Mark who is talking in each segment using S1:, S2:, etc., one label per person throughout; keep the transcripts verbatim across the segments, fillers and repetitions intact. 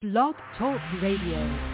S1: Blog Talk Radio.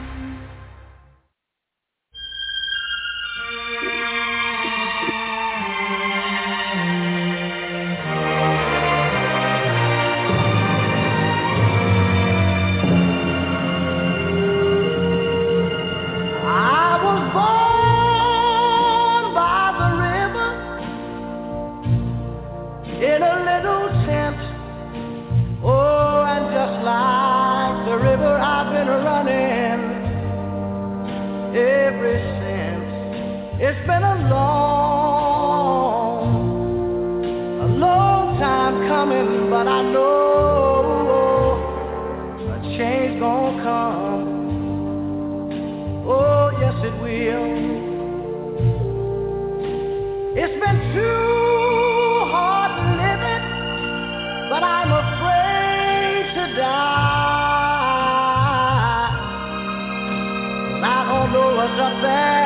S2: It's been a long, a long time coming, but I know a change gonna come. Oh, yes it will. It's been too hard living, but I'm afraid to die. I don't know what's up there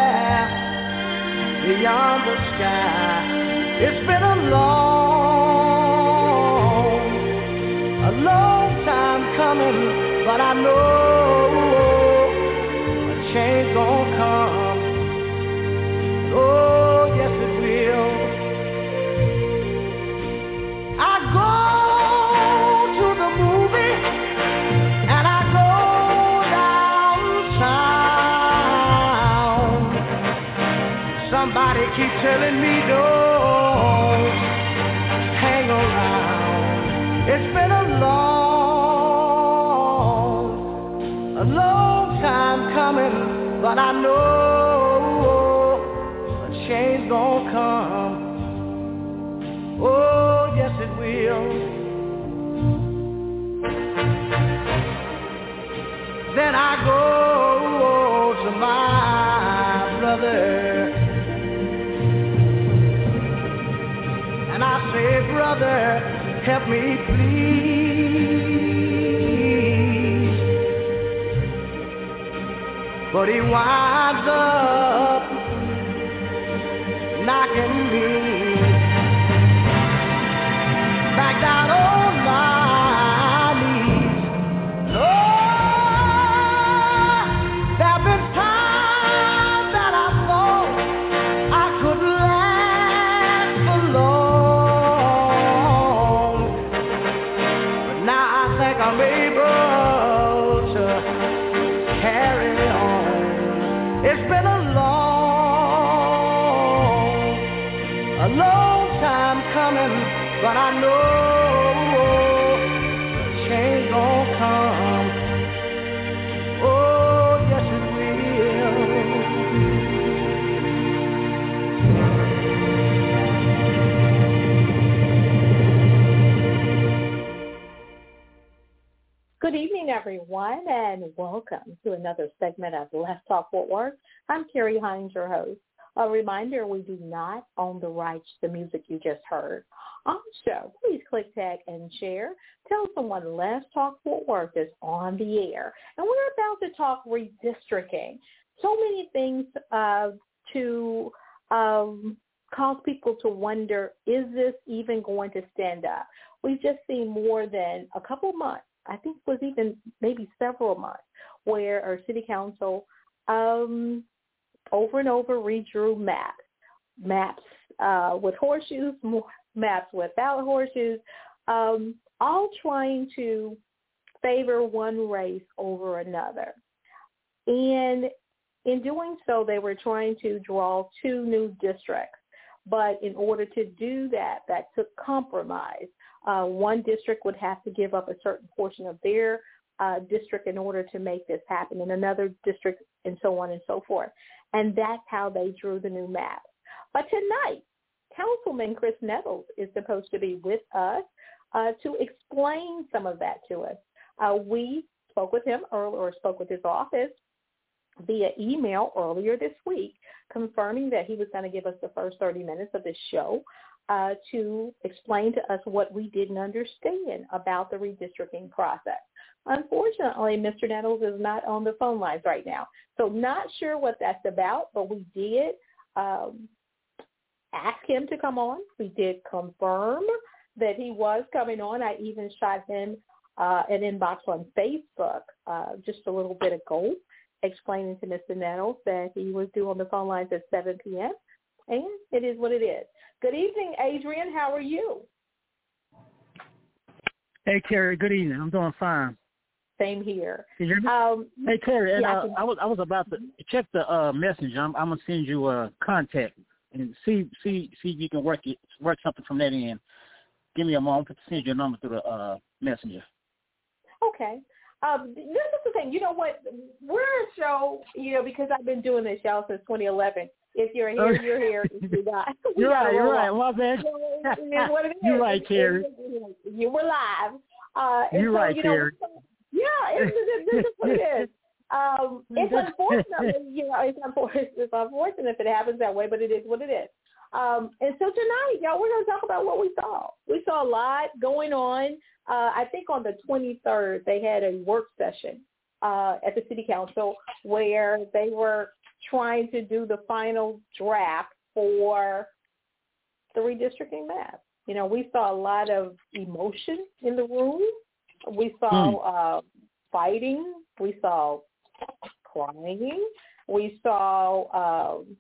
S2: beyond the sky. It's been a long, a long time coming, but I know a change gonna come. Oh, yes it will. I go to the movie and I go downtown. Somebody keep telling me don't hang around. It's been a long, a long time coming, but I know a change gonna come. Oh, yes it will. Then I go to my brother and I say, brother, help me please. But he winds up knocking me back down on my knees. Lord, there have been times that I thought I could last for long. I'm able to carry on. It's been a long, a long time coming, but I know a change gonna come. Oh, yes it
S3: Good evening, everyone, and welcome to another segment of Let's Talk Fort Worth. I'm Carrie Hines, your host. A reminder, we do not own the rights to the music you just heard. On the show, please click, tag, and share. Tell someone Let's Talk Fort Worth is on the air. And we're about to talk redistricting. So many things uh, to um, cause people to wonder, is this even going to stand up? We've just seen more than a couple months, I think it was even maybe several months, where our city council um, over and over redrew maps, maps uh, with horseshoes, maps without horseshoes, um, all trying to favor one race over another. And in doing so, they were trying to draw two new districts. But in order to do that, that took compromise. Uh, one district would have to give up a certain portion of their uh, district in order to make this happen, and another district, and so on and so forth. And that's how they drew the new map. But tonight, Councilman Chris Nettles is supposed to be with us uh, to explain some of that to us. Uh, we spoke with him earlier, or spoke with his office via email earlier this week, confirming that he was going to give us the first thirty minutes of this show uh, to explain to us what we didn't understand about the redistricting process. Unfortunately, Mister Nettles is not on the phone lines right now, so not sure what that's about, but we did um, ask him to come on. We did confirm that he was coming on. I even shot him uh, an inbox on Facebook uh, just a little bit ago, explaining to Mister Nettles that he was due on the phone lines at seven p.m., and it is what it is. Good evening, Adrian. How are you?
S4: Hey, Carrie. Good evening. I'm doing fine.
S3: Same here.
S4: Can you hear me?
S3: Um,
S4: hey, Carrie. And,
S3: yeah,
S4: uh, I, I was I was about to check the uh, messenger. I'm, I'm gonna send you a contact and see see see if you can work it work something from that end. Give me a moment to send you a number through the uh, messenger.
S3: Okay. Um, this is the thing. You know what? We're a show, you know, because I've been doing this show since twenty eleven. If you're here,
S4: okay.
S3: you're here. If you're not, we
S4: you're right. You're right.
S3: On.
S4: My bad.
S3: So it is what it is.
S4: You're right, Carrie.
S3: You were live. Uh,
S4: you're
S3: so,
S4: right,
S3: you know,
S4: Carrie.
S3: Yeah, it's, it's, this is what it is. Um, it's unfortunate, you know, it's unfortunate, it's unfortunate if it happens that way, but it is what it is. Um, and so tonight, y'all, we're going to talk about what we saw. We saw a lot going on. Uh, I think on the twenty-third, they had a work session uh, at the city council where they were trying to do the final draft for the redistricting map. You know, we saw a lot of emotion in the room. We saw mm. uh, fighting. We saw crying. We saw um,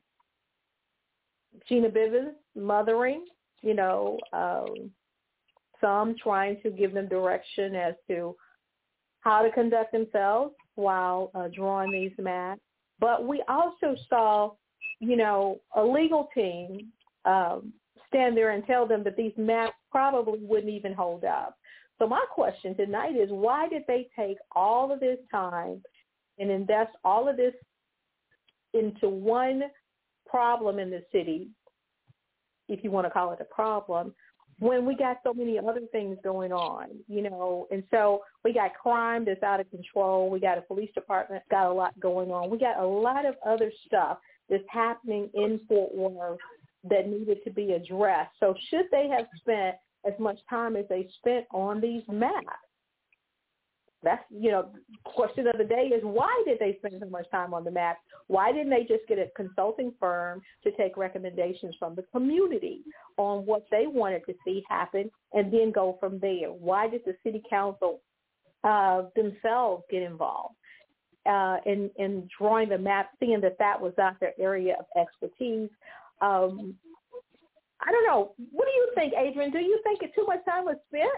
S3: Gina Bivens mothering, you know, um, some trying to give them direction as to how to conduct themselves while uh, drawing these maps. But we also saw, you know, a legal team um, stand there and tell them that these maps probably wouldn't even hold up. So my question tonight is, why did they take all of this time and invest all of this into one problem in the city, if you want to call it a problem, when we got so many other things going on, you know? And so we got crime that's out of control. We got a police department that's got a lot going on. We got a lot of other stuff that's happening in Fort Worth that needed to be addressed. So should they have spent as much time as they spent on these maps? That's, you know, question of the day is, why did they spend so much time on the maps? Why didn't they just get a consulting firm to take recommendations from the community on what they wanted to see happen and then go from there? Why did the city council uh, themselves get involved uh, in, in drawing the map, seeing that that was not their area of expertise? Um, I don't know. What do you think, Adrian? Do you think too much time was spent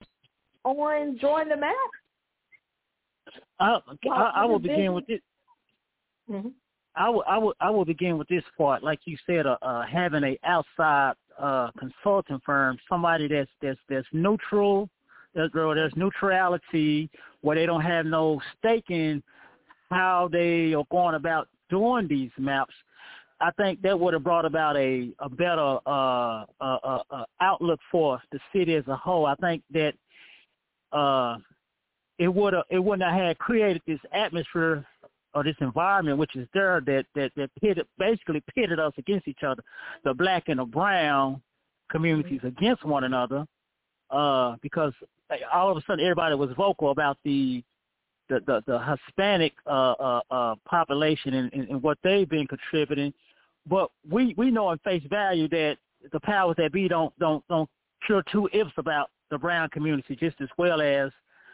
S3: on drawing the map?
S4: I, I, I will begin with this.
S3: Mm-hmm.
S4: I will, I will, I will begin with this part. Like you said, uh, uh, having a outside uh, consulting firm, somebody that's that's that's neutral, there's, there's neutrality, where they don't have no stake in how they are going about doing these maps. I think that would have brought about a a better uh, uh, uh, uh, outlook for the city as a whole. I think that. Uh, It would have, it wouldn't have had created this atmosphere or this environment, which is there, that that that pitted, basically pitted us against each other, the black and the brown communities against one another, uh, because all of a sudden everybody was vocal about the the the, the Hispanic uh, uh, uh, population and, and, and what they've been contributing, but we, we know in face value that the powers that be don't don't don't care two ifs about the brown community just as well as.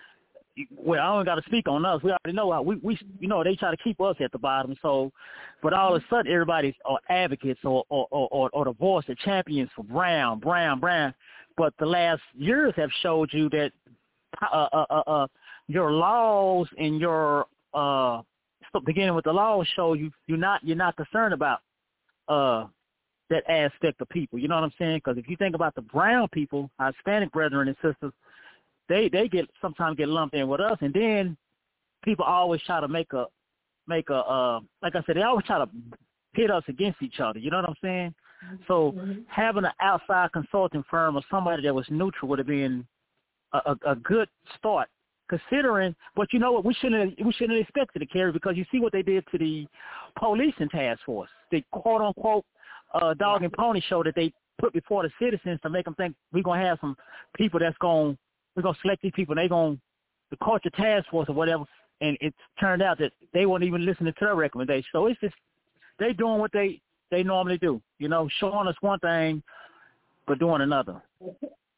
S4: Well, I don't got to speak on us. We already know how we, we, you know, they try to keep us at the bottom. So, but all of a sudden, everybody's are advocates or or, or or the voice, the champions for Brown, Brown, Brown. But the last years have showed you that uh, uh, uh, uh, your laws and your uh, beginning with the laws show you you're not you're not concerned about uh, that aspect of people. You know what I'm saying? Because if you think about the brown people, our Hispanic brethren and sisters. They they get sometimes get lumped in with us, and then people always try to make a make a uh, like I said, they always try to pit us against each other. You know what I'm saying? So mm-hmm. having an outside consulting firm or somebody that was neutral would have been a, a, a good start. Considering, but you know what, we shouldn't we shouldn't have expected it, Carrie, because you see what they did to the policing task force, the quote unquote uh, dog and pony show that they put before the citizens to make them think we're gonna have some people that's gonna we're going to select these people, and they're going to, the culture task force or whatever, and it's turned out that they weren't even listening to their recommendations. So it's just, they doing what they, they normally do, you know, showing us one thing, but doing another.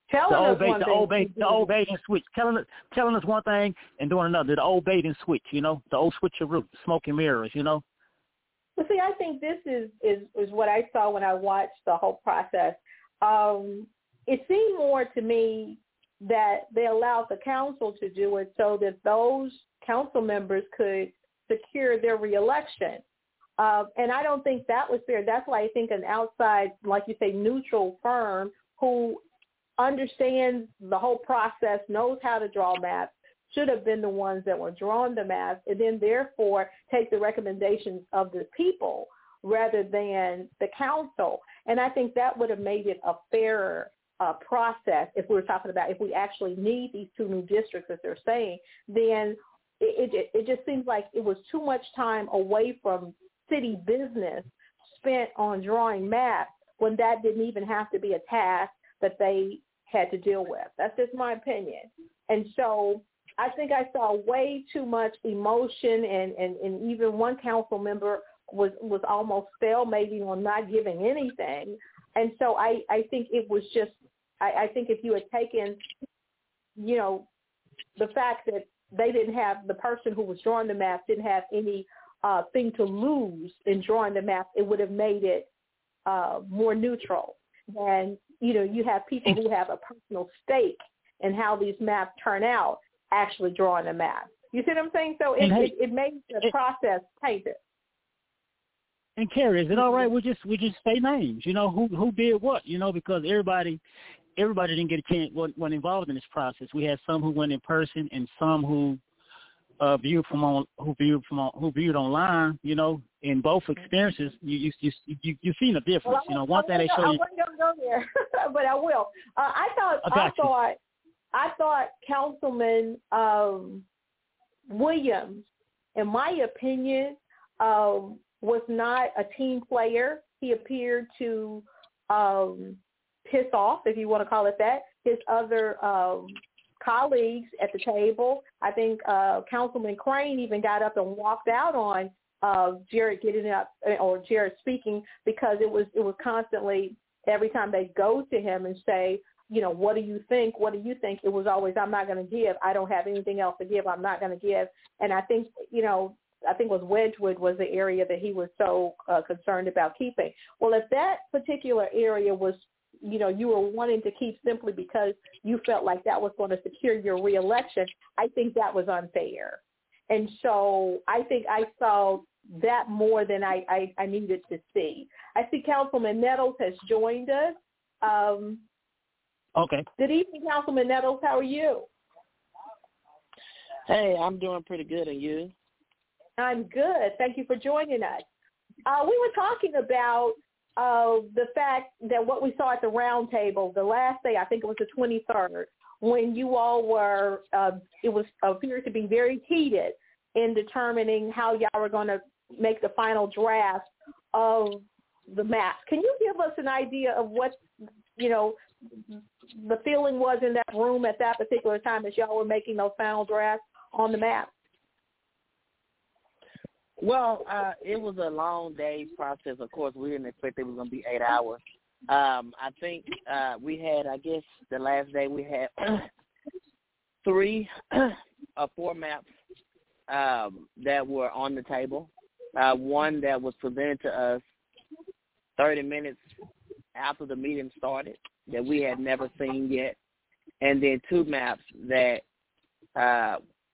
S3: telling
S4: the
S3: us
S4: old bait,
S3: one
S4: the
S3: thing.
S4: old bait, the old bait and switch, telling us, telling us one thing and doing another. The old bait and switch, you know, the old switcheroo, smoke and mirrors, you know.
S3: Well, see, I think this is, is, is what I saw when I watched the whole process. Um, it seemed more to me that they allowed the council to do it so that those council members could secure their reelection. Uh, and I don't think that was fair. That's why I think an outside, like you say, neutral firm who understands the whole process, knows how to draw maps, should have been the ones that were drawing the maps, and then therefore take the recommendations of the people rather than the council. And I think that would have made it a fairer uh, process if we were talking about if we actually need these two new districts, as they're saying, then it, it, it just seems like it was too much time away from city business spent on drawing maps when that didn't even have to be a task that they had to deal with. That's just my opinion. And so I think I saw way too much emotion, and, and, and even one council member was, was almost stalemating on not giving anything. And so I, I think it was just, I, I think if you had taken, you know, the fact that they didn't have, the person who was drawing the map didn't have any uh, thing to lose in drawing the map, it would have made it uh, more neutral. And, you know, you have people who have a personal stake in how these maps turn out actually drawing a map. You see what I'm saying? So it, it, it made the process tainted.
S4: And Carrie, is it all right? We just we just say names, you know, who who did what, you know, because everybody everybody didn't get a chance when involved in this process. We had some who went in person and some who uh, viewed from on who viewed from on, who viewed online. You know, in both experiences, you you you you you've seen a difference.
S3: Well,
S4: you know, one thing they show
S3: I
S4: you.
S3: wasn't going to go there, but I will. Uh, I thought
S4: I,
S3: I thought I thought Councilman um, Williams, in my opinion, um, was not a team player. He appeared to um, piss off, if you want to call it that, his other um, colleagues at the table. I think uh, Councilman Crane even got up and walked out on uh, Jared getting up or Jared speaking, because it was it was constantly, every time they go to him and say, you know, what do you think? What do you think? It was always, I'm not going to give. I don't have anything else to give. I'm not going to give. And I think, you know, I think it was Wedgwood was the area that he was so uh, concerned about keeping. Well, if that particular area was, you know, you were wanting to keep simply because you felt like that was going to secure your reelection, I think that was unfair. And so I think I saw that more than I, I, I needed to see. I see Councilman Nettles has joined us. Um,
S4: okay.
S3: Good evening, Councilman Nettles. How are you?
S5: Hey, I'm doing pretty good, and you?
S3: I'm good. Thank you for joining us. Uh, we were talking about uh, the fact that what we saw at the round table the last day, I think it was the twenty-third, when you all were, uh, it was appeared to be very heated in determining how y'all were going to make the final draft of the map. Can you give us an idea of what, you know, the feeling was in that room at that particular time as y'all were making those final drafts on the map?
S5: Well, uh, it was a long day's process. Of course, we didn't expect it was going to be eight hours. Um, I think uh, we had, I guess, the last day we had three or four maps um, that were on the table. Uh, one that was presented to us thirty minutes after the meeting started that we had never seen yet, and then two maps that uh,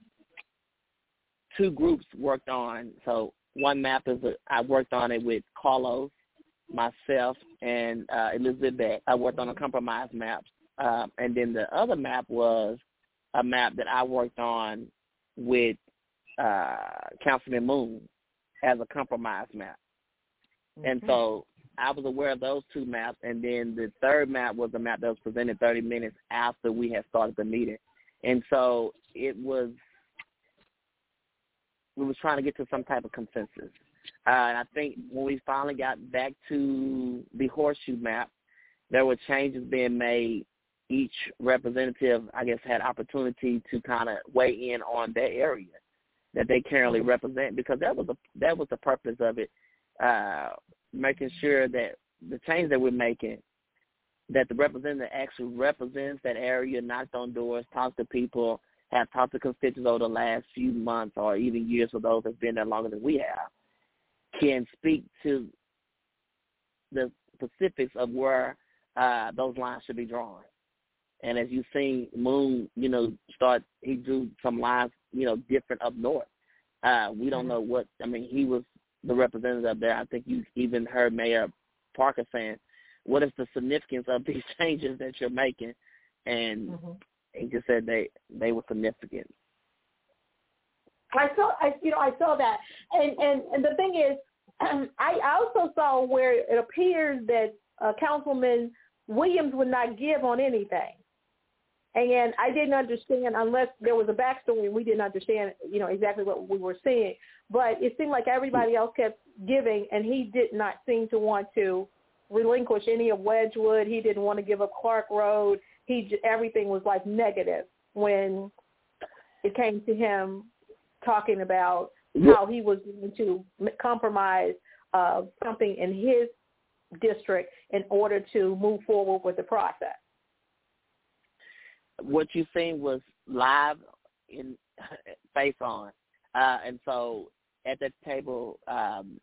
S5: two groups worked on. So one map is a, I worked on it with Carlos, myself, and uh, Elizabeth Beck. I worked on a compromise map. Um, and then the other map was a map that I worked on with uh, Councilman Moon as a compromise map. Mm-hmm. And so I was aware of those two maps. And then the third map was a map that was presented thirty minutes after we had started the meeting. And so it was, we was trying to get to some type of consensus. Uh, and I think when we finally got back to the horseshoe map, there were changes being made. Each representative, I guess, had opportunity to kind of weigh in on their area that they currently represent, because that was a, that was the purpose of it, uh, making sure that the change that we're making that the representative actually represents that area, knocked on doors, talked to people, have talked to constituents over the last few months or even years for those that have been there longer than we have, can speak to the specifics of where uh, those lines should be drawn. And as you've seen Moon, you know, start, he drew some lines, you know, different up north. Uh, we don't know what, I mean, he was the representative up there. I think you even heard Mayor Parker saying, what is the significance of these changes that you're making? And mm-hmm. he just said they, they were significant.
S3: I saw, I, you know, I saw that. And, and, and the thing is, I also saw where it appears that uh, Councilman Williams would not give on anything. And I didn't understand, unless there was a backstory and we didn't understand, you know, exactly what we were seeing. But it seemed like everybody else kept giving, and he did not seem to want to relinquish any of Wedgwood. He didn't want to give up Clark Road. He everything was like negative when it came to him talking about how he was going to compromise uh, something in his district in order to move forward with the process.
S5: What you seen was live in face on, uh, and so at that table, um,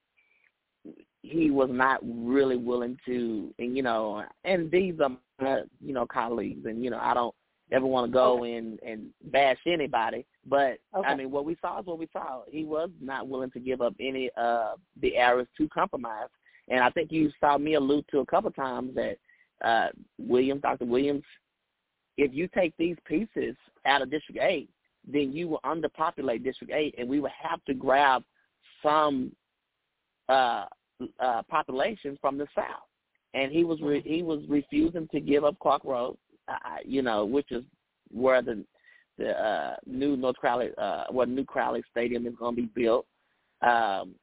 S5: he was not really willing to, and you know, and these are my, you know, colleagues, and you know, I don't ever want to go okay. in and bash anybody, but
S3: okay.
S5: I mean, what we saw is what we saw. He was not willing to give up any of uh, the areas to compromise, and I think you saw me allude to a couple of times that uh, Williams, Doctor Williams, if you take these pieces out of District eight, then you will underpopulate District eight, and we will have to grab some uh, uh, population from the South. And he was re- he was refusing to give up Clark Road, uh, you know, which is where the the uh, new North Crowley, uh, where New Crowley Stadium is going to be built. Um,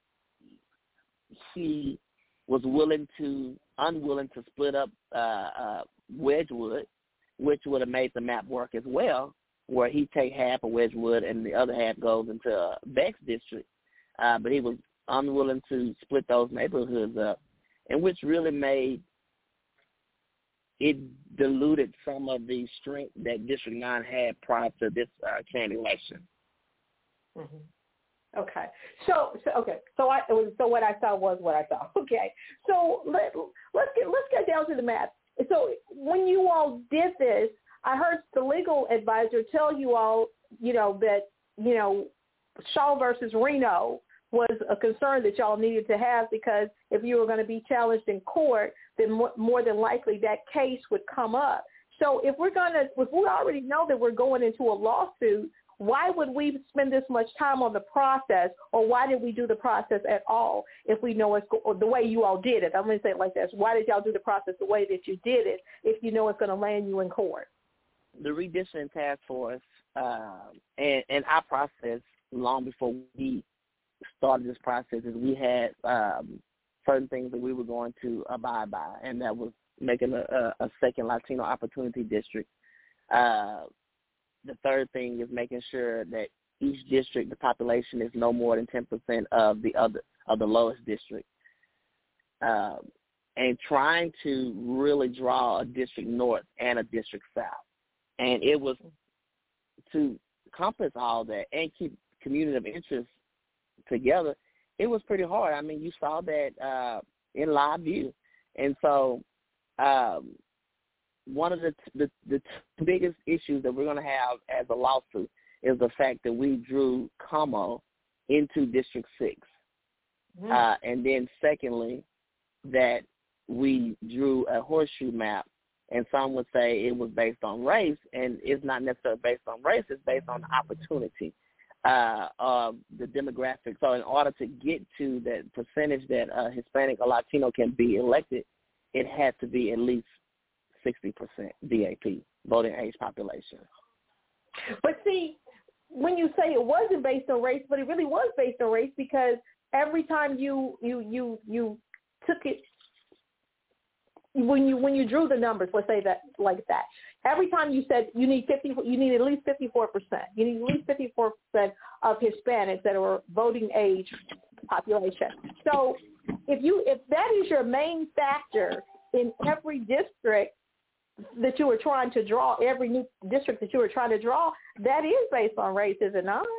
S5: he was willing to unwilling to split up uh, uh, Wedgwood, which would have made the map work as well, where he take half of Wedgwood and the other half goes into uh, Beck's district. Uh, but he was unwilling to split those neighborhoods up, and which really made it diluted some of the strength that District nine had prior to this uh, county election.
S3: Mm-hmm. Okay. So, so okay. So I so what I saw was what I saw. Okay. So let let's get let's get down to the map. So when you all did this, I heard the legal advisor tell you all, you know, that, you know, Shaw versus Reno was a concern that y'all needed to have, because if you were going to be challenged in court, then more, more than likely that case would come up. So if we're going to, if we already know that we're going into a lawsuit, why would we spend this much time on the process, or why did we do the process at all if we know it's go- the way you all did it? I'm going to say it like this. Why did y'all do the process the way that you did it if you know it's going to land you in court?
S5: The redistricting task force uh, and, and our process, long before we started this process, is we had um, certain things that we were going to abide by, and that was making a, a, a second Latino Opportunity District. Uh, The third thing is making sure that each district, the population is no more than ten percent of the other of the lowest district, um, and trying to really draw a district north and a district south. And it was to compass all that and keep community of interest together. It was pretty hard. I mean, you saw that uh, in live view, and so. Um, One of the, the the biggest issues that we're going to have as a lawsuit is the fact that we drew Como into District six. Mm. Uh, and then secondly, that we drew a horseshoe map, and some would say it was based on race, and it's not necessarily based on race, it's based on opportunity, uh, of the demographic. So in order to get to that percentage that uh, Hispanic or Latino can be elected, it had to be at least sixty percent V A P, voting age population.
S3: But see, when you say it wasn't based on race, but it really was based on race, because every time you you you, you took it, when you when you drew the numbers, let's say that like that, every time you said you need fifty, you need at least fifty-four percent. You need at least fifty-four percent of Hispanics that are voting age population. So if you if that is your main factor in every district that you were trying to draw, every new district that you were trying to draw, that is based on race, is it not?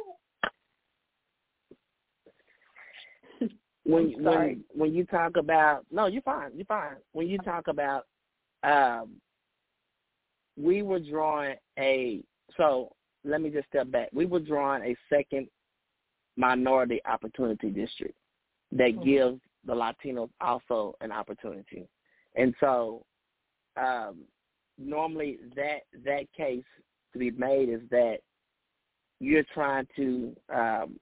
S5: When when when you talk about no, you're fine, you're fine. When you talk about, um, we were drawing a so let me just step back. We were drawing a second minority opportunity district that mm-hmm. gives the Latinos also an opportunity, and so um, normally that that case to be made is that you're trying to um,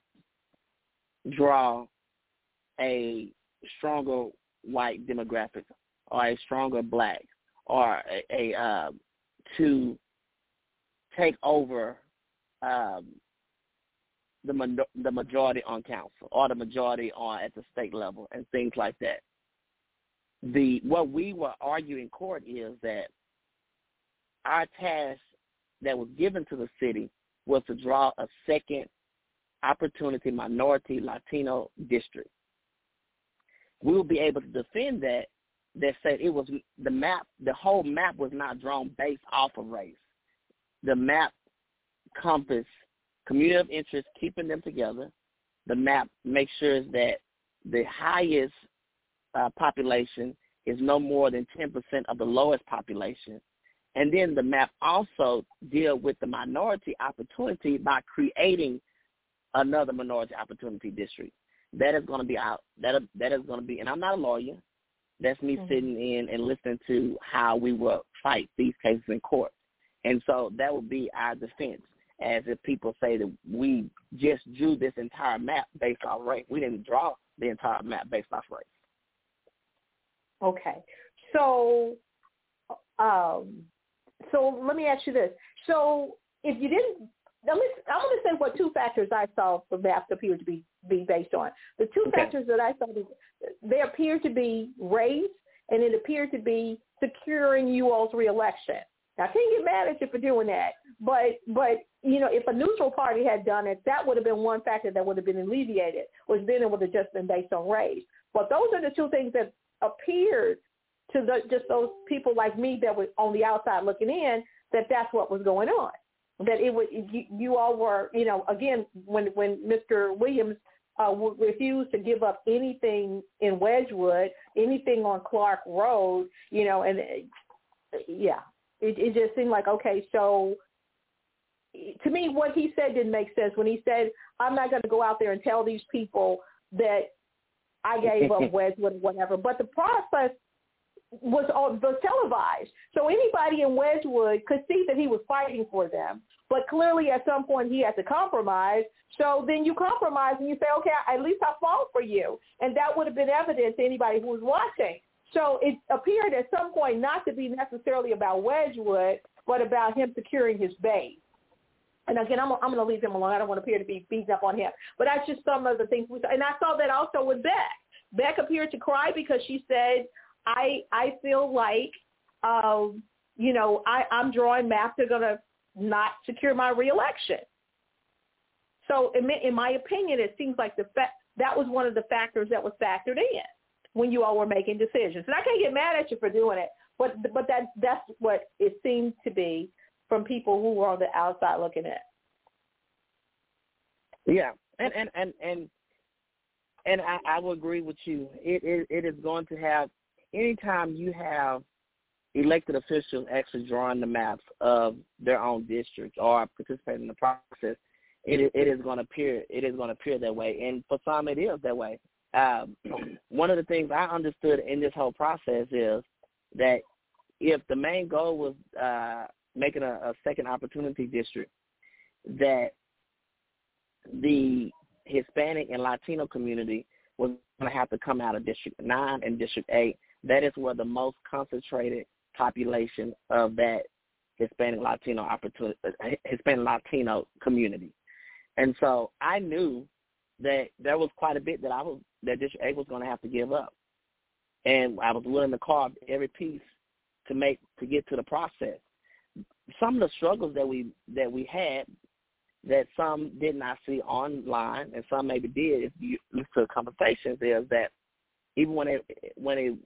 S5: draw a stronger white demographic or a stronger black or a, a uh, to take over um, the the majority on council or the majority on at the state level and things like that. The what we were arguing in court is that our task that was given to the city was to draw a second opportunity minority Latino district. We will be able to defend that, that said it was the map, the whole map was not drawn based off of race. The map compass community of interest, keeping them together. The map makes sure that the highest uh, population is no more than ten percent of the lowest population. And then the map also deal with the minority opportunity by creating another minority opportunity district. That is going to be out. That that is going to be, and I'm not a lawyer. That's me mm-hmm. sitting in and listening to how we will fight these cases in court. And so that would be our defense, as if people say that we just drew this entire map based off race. We didn't draw the entire map based off race.
S3: Okay. So, um, so let me ask you this. So if you didn't, I'm going to say what two factors I saw the maps appear to be, be based on. The two okay. factors that I saw, they appear to be race, and it appeared to be securing you all's reelection. Now, I can't get mad at you for doing that, but, but you know, if a neutral party had done it, that would have been one factor that would have been alleviated, which then it would have just been based on race. But those are the two things that appeared to the, just those people like me that were on the outside looking in, that that's what was going on. That it would, you, you all were, you know, again, when when Mister Williams uh, refused to give up anything in Wedgwood, anything on Clark Road, you know, and uh, yeah, it, it just seemed like, okay, so to me, what he said didn't make sense when he said, I'm not going to go out there and tell these people that I gave up Wedgwood or whatever, but the process was was televised. So anybody in Wedgwood could see that he was fighting for them. But clearly at some point he had to compromise. So then you compromise and you say, okay, at least I fought for you. And that would have been evident to anybody who was watching. So it appeared at some point not to be necessarily about Wedgwood, but about him securing his base. And again, I'm, I'm going to leave him alone. I don't want to appear to be beating up on him. But that's just some of the things we saw. And I saw that also with Beck. Beck appeared to cry because she said, I I feel like, um, you know, I, I'm drawing maps that are going to not secure my reelection. So in, in my opinion, it seems like the fa- that was one of the factors that was factored in when you all were making decisions. And I can't get mad at you for doing it, but but that that's what it seemed to be from people who were on the outside looking at.
S5: Yeah, and and and and, and I, I will agree with you. It, it it is going to have, anytime you have elected officials actually drawing the maps of their own districts or participating in the process, it it is going to appear it is going to appear that way, and for some it is that way. Um, one of the things I understood in this whole process is that if the main goal was uh, making a, a second opportunity district, that the Hispanic and Latino community was going to have to come out of District nine and District eight. That is where the most concentrated population of that Hispanic Latino opportunity, Hispanic Latino community. And so I knew that there was quite a bit that I was that District eight was going to have to give up, and I was willing to carve every piece to make to get to the process. Some of the struggles that we that we had, that some did not see online, and some maybe did if you listen to the conversations, is that even when it when it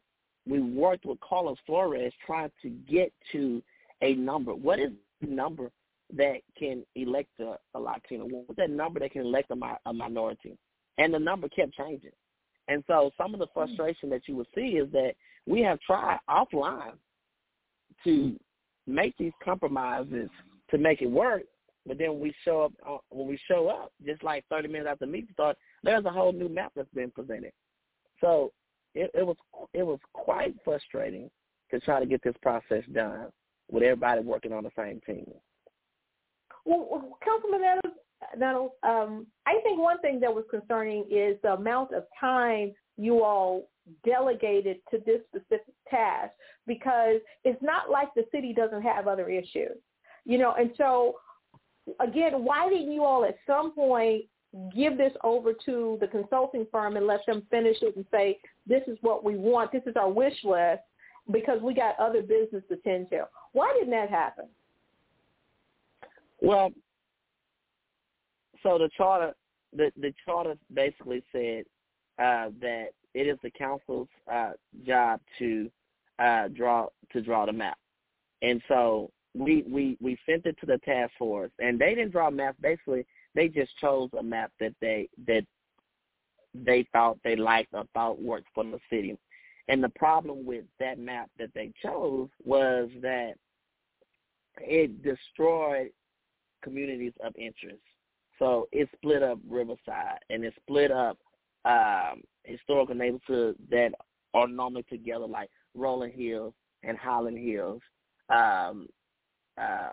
S5: we worked with Carlos Flores trying to get to a number. What is the number that can elect a, a Latino? What's that number that can elect a, a minority? And the number kept changing. And so some of the frustration that you will see is that we have tried offline to make these compromises to make it work, but then we show up uh, when we show up, just like thirty minutes after the meeting starts, there's a whole new map that's been presented. So it, it was it was quite frustrating to try to get this process done with everybody working on the same team.
S3: Well, Councilman Adams, Nettles, um, I think one thing that was concerning is the amount of time you all delegated to this specific task, because it's not like the city doesn't have other issues, you know. And so, again, why didn't you all at some point give this over to the consulting firm and let them finish it and say, this is what we want, this is our wish list, because we got other business to tend to? Why didn't that happen?
S5: Well, so the charter, the, the charter basically said uh, that it is the council's uh, job to uh, draw to draw the map, and so we, we we sent it to the task force, and they didn't draw a map. Basically, they just chose a map that they that they thought they liked or thought worked for the city. And the problem with that map that they chose was that it destroyed communities of interest. So it split up Riverside, and it split up um, historical neighborhoods that are normally together, like Rolling Hills and Highland Hills, um, uh,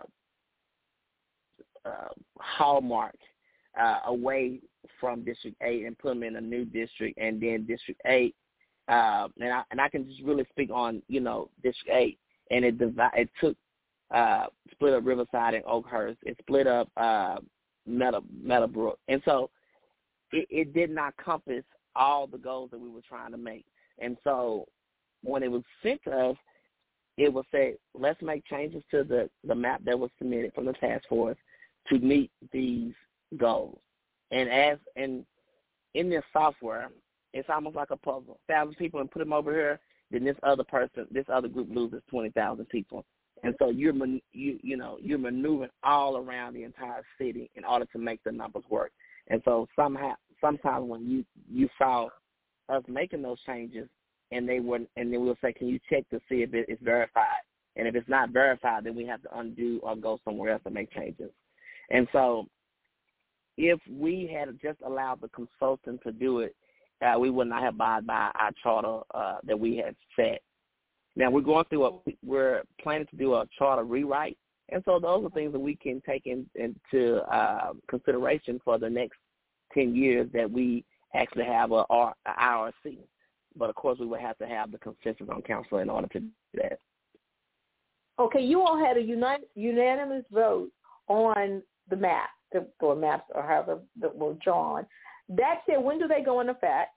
S5: uh, Hallmark, uh, away from District eight and put them in a new district, and then District eight. Uh, and I and I can just really speak on, you know, District eight, and it divi- it took uh, split up Riverside and Oakhurst. It split up uh, Meadow, Meadowbrook, and so it, it did not compass all the goals that we were trying to make. And so when it was sent to us, it was said, let's make changes to the, the map that was submitted from the task force to meet these goals. And as and in this software, it's almost like a puzzle. Thousand people and put them over here, then this other person, this other group loses twenty thousand people. And so you're you you know you're maneuvering all around the entire city in order to make the numbers work. And so somehow, sometimes when you, you saw us making those changes, and they were, and then we'll say, can you check to see if it is verified? And if it's not verified, then we have to undo or go somewhere else to make changes. And so if we had just allowed the consultant to do it, uh, we would not have abided by our charter uh, that we had set. Now we're going through a, we're planning to do a charter rewrite, and so those are things that we can take in, into uh, consideration for the next ten years that we actually have a, a I R C. But of course, we would have to have the consensus on council in order to do that.
S3: Okay, you all had a uni- unanimous vote on the map, the, or maps, or however that were drawn. That said, when do they go into effect?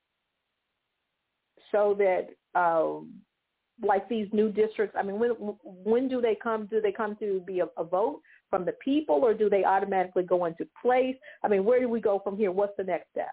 S3: So that, um, like these new districts, I mean, when when do they come? Do they come to be a, a vote from the people, or do they automatically go into place? I mean, where do we go from here? What's the next step?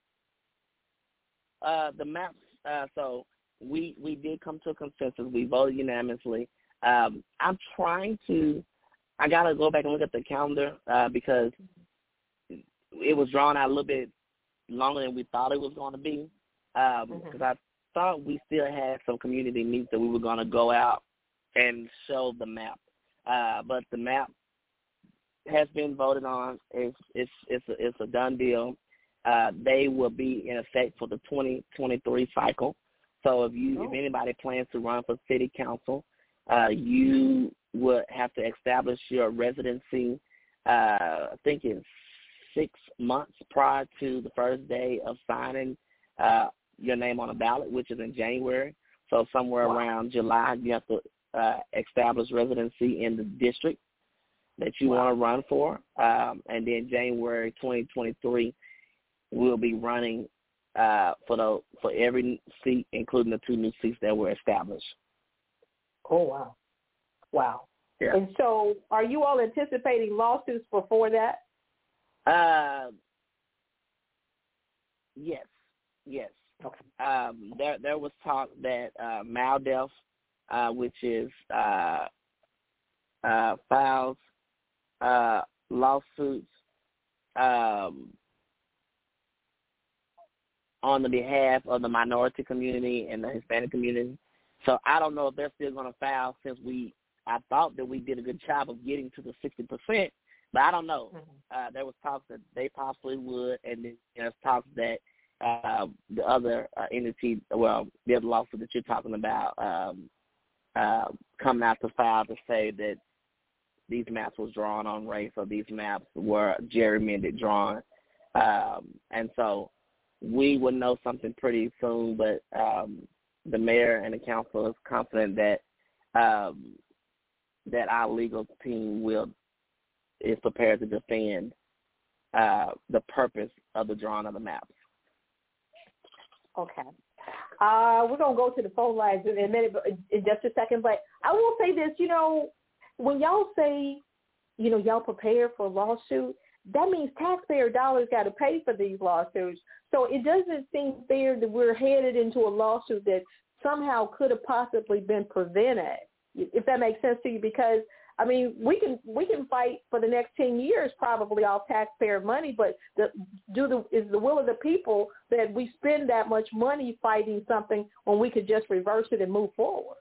S5: Uh, the maps, uh, so we we did come to a consensus. We voted unanimously. Um, I'm trying to, I got to go back and look at the calendar uh, because it was drawn out a little bit longer than we thought it was going to be, because um, mm-hmm. I thought we still had some community meets that we were going to go out and show the map. Uh, but the map has been voted on. It's, it's, it's, a, it's a done deal. Uh, they will be in effect for the twenty twenty-three cycle. So if you, oh. if anybody plans to run for city council, uh, you would have to establish your residency, uh, I think it's six months prior to the first day of signing uh, your name on a ballot, which is in January. So somewhere wow. around July, you have to uh, establish residency in the district that you wow. want to run for. Um, and then January twenty twenty-three, we'll be running uh, for the for every seat, including the two new seats that were established.
S3: Oh, wow. Wow.
S5: Yeah.
S3: And so are you all anticipating lawsuits before that?
S5: Uh, yes. Yes.
S3: Okay.
S5: Um, there there was talk that uh, MALDEF, uh, which is uh, uh, files uh, lawsuits um, on the behalf of the minority community and the Hispanic community. So I don't know if they're still going to file, since we I thought that we did a good job of getting to the sixty percent, but I don't know.
S3: Mm-hmm.
S5: Uh, there was talks that they possibly would, and then there's talks that uh, the other uh, entity, well, the other lawsuit that you're talking about, um, uh, coming out to file to say that these maps was drawn on race, or these maps were gerrymandered drawn. Um, and so we would know something pretty soon, but um, the mayor and the council is confident that um, that our legal team will is prepared to defend uh, the purpose of the drawing of the maps.
S3: Okay. Uh, we're going to go to the phone lines in a minute, but in just a second. But I will say this, you know, when y'all say, you know, y'all prepare for a lawsuit, that means taxpayer dollars got to pay for these lawsuits. So it doesn't seem fair that we're headed into a lawsuit that somehow could have possibly been prevented, if that makes sense to you, because, I mean, we can we can fight for the next ten years probably off taxpayer money, but the, do the is the will of the people that we spend that much money fighting something when we could just reverse it and move forward?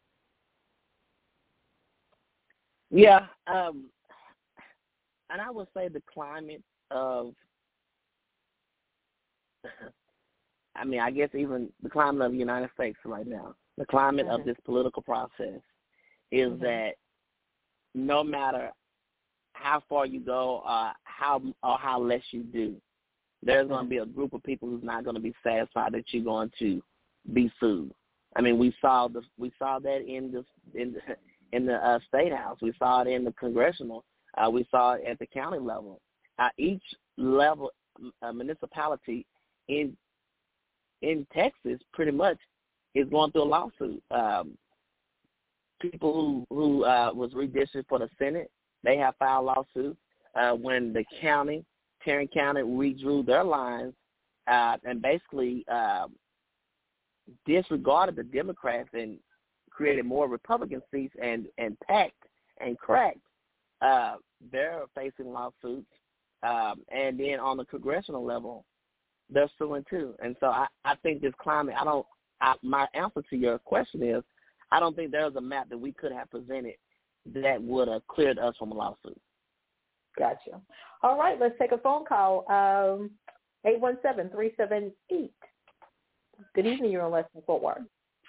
S5: Yeah, um, and I would say the climate of, I mean, I guess even the climate of the United States right now, the climate mm-hmm. of this political process is mm-hmm. that no matter how far you go or how or how less you do, there's mm-hmm. going to be a group of people who's not going to be satisfied that you're going to be sued. I mean, we saw the we saw that in the in the, in the uh, state house. We saw it in the congressional. Uh, we saw it at the county level. Uh, each level uh, municipality in in Texas pretty much is going through a lawsuit. Um, people who who uh, was redistricted for the Senate, they have filed lawsuits. Uh, when the county, Tarrant County, redrew their lines uh, and basically uh, disregarded the Democrats and created more Republican seats and, and packed and cracked, uh, they're facing lawsuits. Um, and then on the congressional level, they're suing too. And so I, I think this climate, I don't, I, my answer to your question is, I don't think there's a map that we could have presented that would have cleared us from a lawsuit.
S3: Gotcha. All right, let's take a phone call. Um, eight one seven, three seven eight. Good evening, you're on Lesson Fort Worth.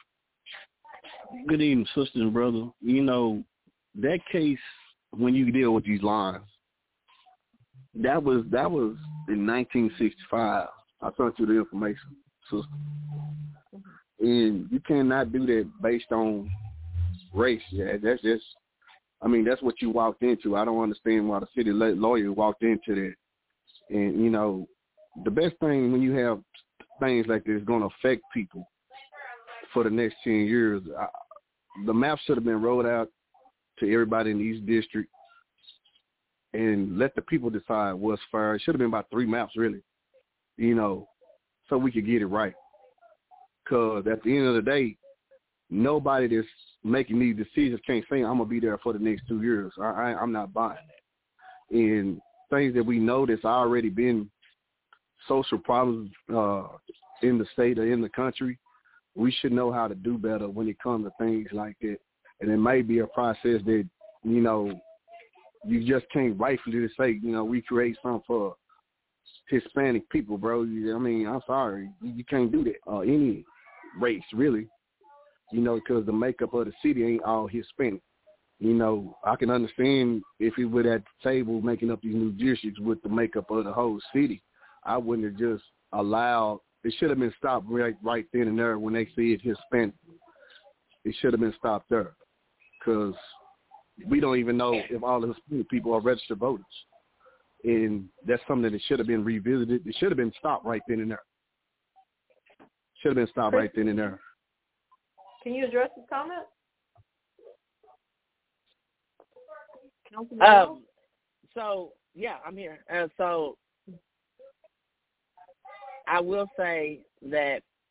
S6: Good evening, sisters and brother. You know, that case, when you deal with these lines, that was that was in nineteen sixty-five. I sent you the information, sister. And you cannot do that based on race. Yeah, that's just, I mean, that's what you walked into. I don't understand why the city lawyer walked into that. And, you know, the best thing when you have things like this going to affect people for the next ten years, I, the map should have been rolled out to everybody in each district and let the people decide what's fair. It should have been about three maps, really, you know, so we could get it right. Because at the end of the day, nobody that's making these decisions can't say, I'm going to be there for the next two years. I, I, I'm not buying that. And things that we know that's already been social problems uh, in the state or in the country, we should know how to do better when it comes to things like that. And it may be a process that, you know, you just can't rightfully say, you know, we create something for Hispanic people, bro. I mean, I'm sorry. You can't do that. Uh, any race, really, you know, because the makeup of the city ain't all Hispanic. You know, I can understand if he were at the table making up these new districts with the makeup of the whole city. I wouldn't have just allowed, it should have been stopped right, right then and there when they said Hispanic. It should have been stopped there because we don't even know if all the Hispanic people are registered voters. And that's something that should have been revisited. It should have been stopped right then and there. Should have been stopped right then and there.
S3: Can you address this comment?
S5: Um, so, yeah, I'm here. And so I will say that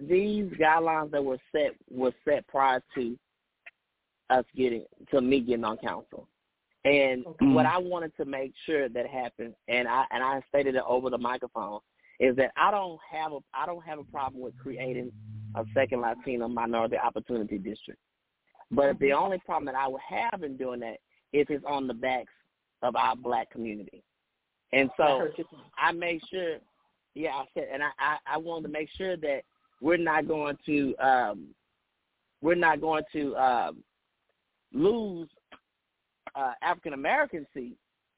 S5: these guidelines that were set were set prior to us getting to me getting on council. And
S3: Okay.
S5: what I wanted to make sure that happened, and I and I stated it over the microphone, is that I don't have a I don't have a problem with creating a second Latino minority opportunity district. But the only problem that I would have in doing that if it's on the backs of our black community. And so I made sure, yeah, I said, and I, I, I wanted to make sure that we're not going to um, we're not going to um, lose uh, African American seat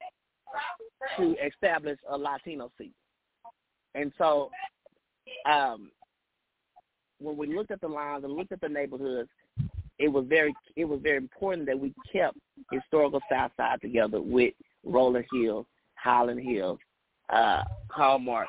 S5: to establish a Latino seat. And so um, when we looked at the lines and looked at the neighborhoods, it was very it was very important that we kept historical South Side together with Rolling Hills, Highland Hills, uh, Hallmark.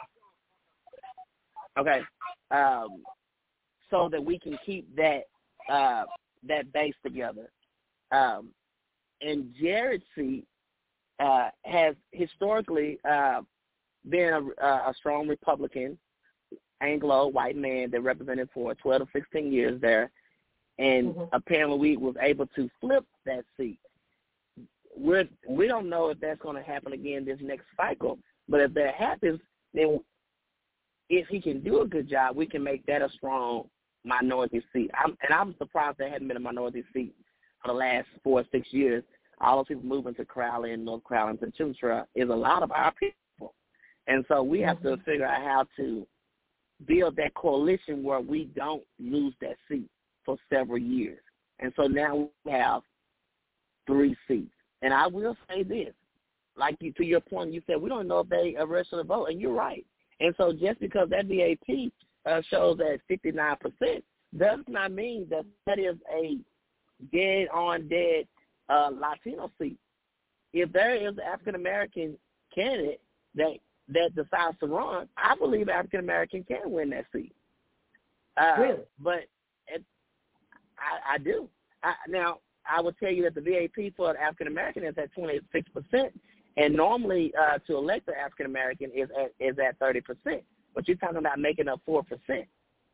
S5: Okay, um, so that we can keep that uh, that base together. Um, and Jared's seat uh, has historically uh, been a, a strong Republican, Anglo white man that represented for twelve to sixteen years there. And mm-hmm. apparently we was able to flip that seat. We're, we don't know if that's going to happen again this next cycle, but if that happens, then if he can do a good job, we can make that a strong minority seat. I'm, and I'm surprised there hadn't been a minority seat for the last four or six years. All those people moving to Crowley and North Crowley and Chimchura is a lot of our people. And so we have to figure out how to build that coalition where we don't lose that seat for several years. And so now we have three seats. And I will say this, like you, to your point, you said we don't know if they are registered to vote, and you're right. And so just because that V A P uh, shows at fifty-nine percent does not mean that that is a dead-on dead uh, Latino seat. If there is an African-American candidate that, that decides to run, I believe African-American can win that seat. Uh,
S3: really?
S5: But it, I, I do. I, now, I would tell you that the V A P for the African-American is at twenty-six percent, and normally uh, to elect the African-American is at, is at thirty percent. But you're talking about making up four percent.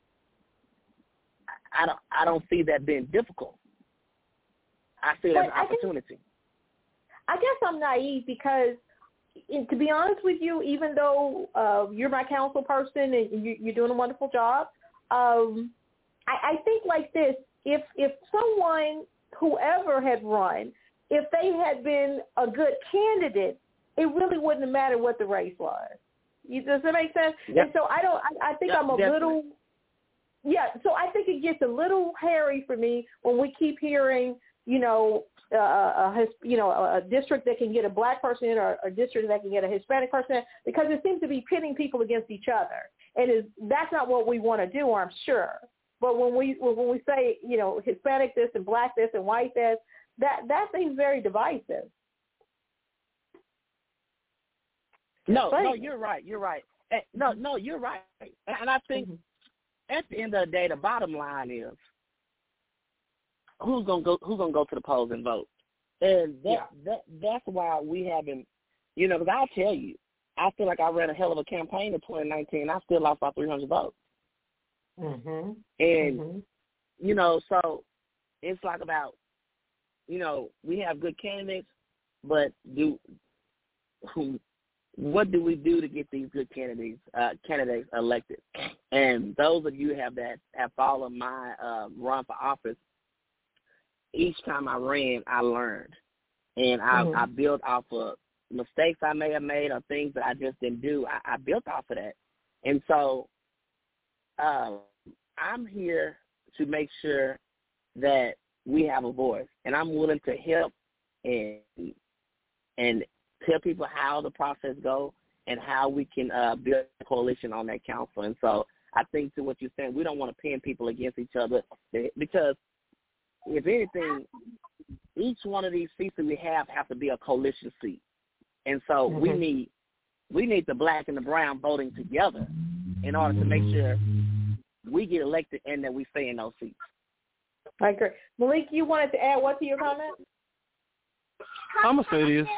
S5: I, I, don't, I don't see that being difficult. I see it as an opportunity.
S3: I, think, I guess I'm naive because, to be honest with you, even though uh, you're my council person and you, you're doing a wonderful job, um, I, I think like this, if if someone, whoever had run, if they had been a good candidate, it really wouldn't have mattered what the race was. You, does that make sense?
S5: Yep.
S3: And so I don't. I, I think
S5: yep,
S3: I'm a
S5: definitely.
S3: little. Yeah. So I think it gets a little hairy for me when we keep hearing, you know, uh, a, you know, a district that can get a black person in, or a district that can get a Hispanic person in, because it seems to be pitting people against each other, and is that's not what we want to do, I'm sure. But when we when we say, you know, Hispanic this and black this and white this, that that seems very divisive.
S5: No, no, you're right. You're right. No, no, you're right. And I think mm-hmm. at the end of the day, the bottom line is who's gonna go who's gonna go to the polls and vote, and that
S3: yeah.
S5: that that's why we haven't, you know, because I'll tell you, I feel like I ran a hell of a campaign in twenty nineteen. I still lost about three hundred votes.
S3: Mm-hmm.
S5: And,
S3: mm-hmm.
S5: you know, so it's like about, you know, we have good candidates, but do who, what do we do to get these good candidates uh, candidates elected? And those of you have that have followed my uh, run for office, each time I ran, I learned. And I, mm-hmm. I built off of mistakes I may have made or things that I just didn't do. I, I built off of that. And so uh, I'm here to make sure that we have a voice, and I'm willing to help and and tell people how the process goes and how we can uh, build a coalition on that council. And so I think to what you're saying, we don't want to pin people against each other, because if anything, each one of these seats that we have have to be a coalition seat. And so mm-hmm. we need we need the black and the brown voting together in order to make sure we get elected and that we stay in those seats.
S3: I agree. Malik, you wanted to add what to your comment?
S6: I'm going to say this.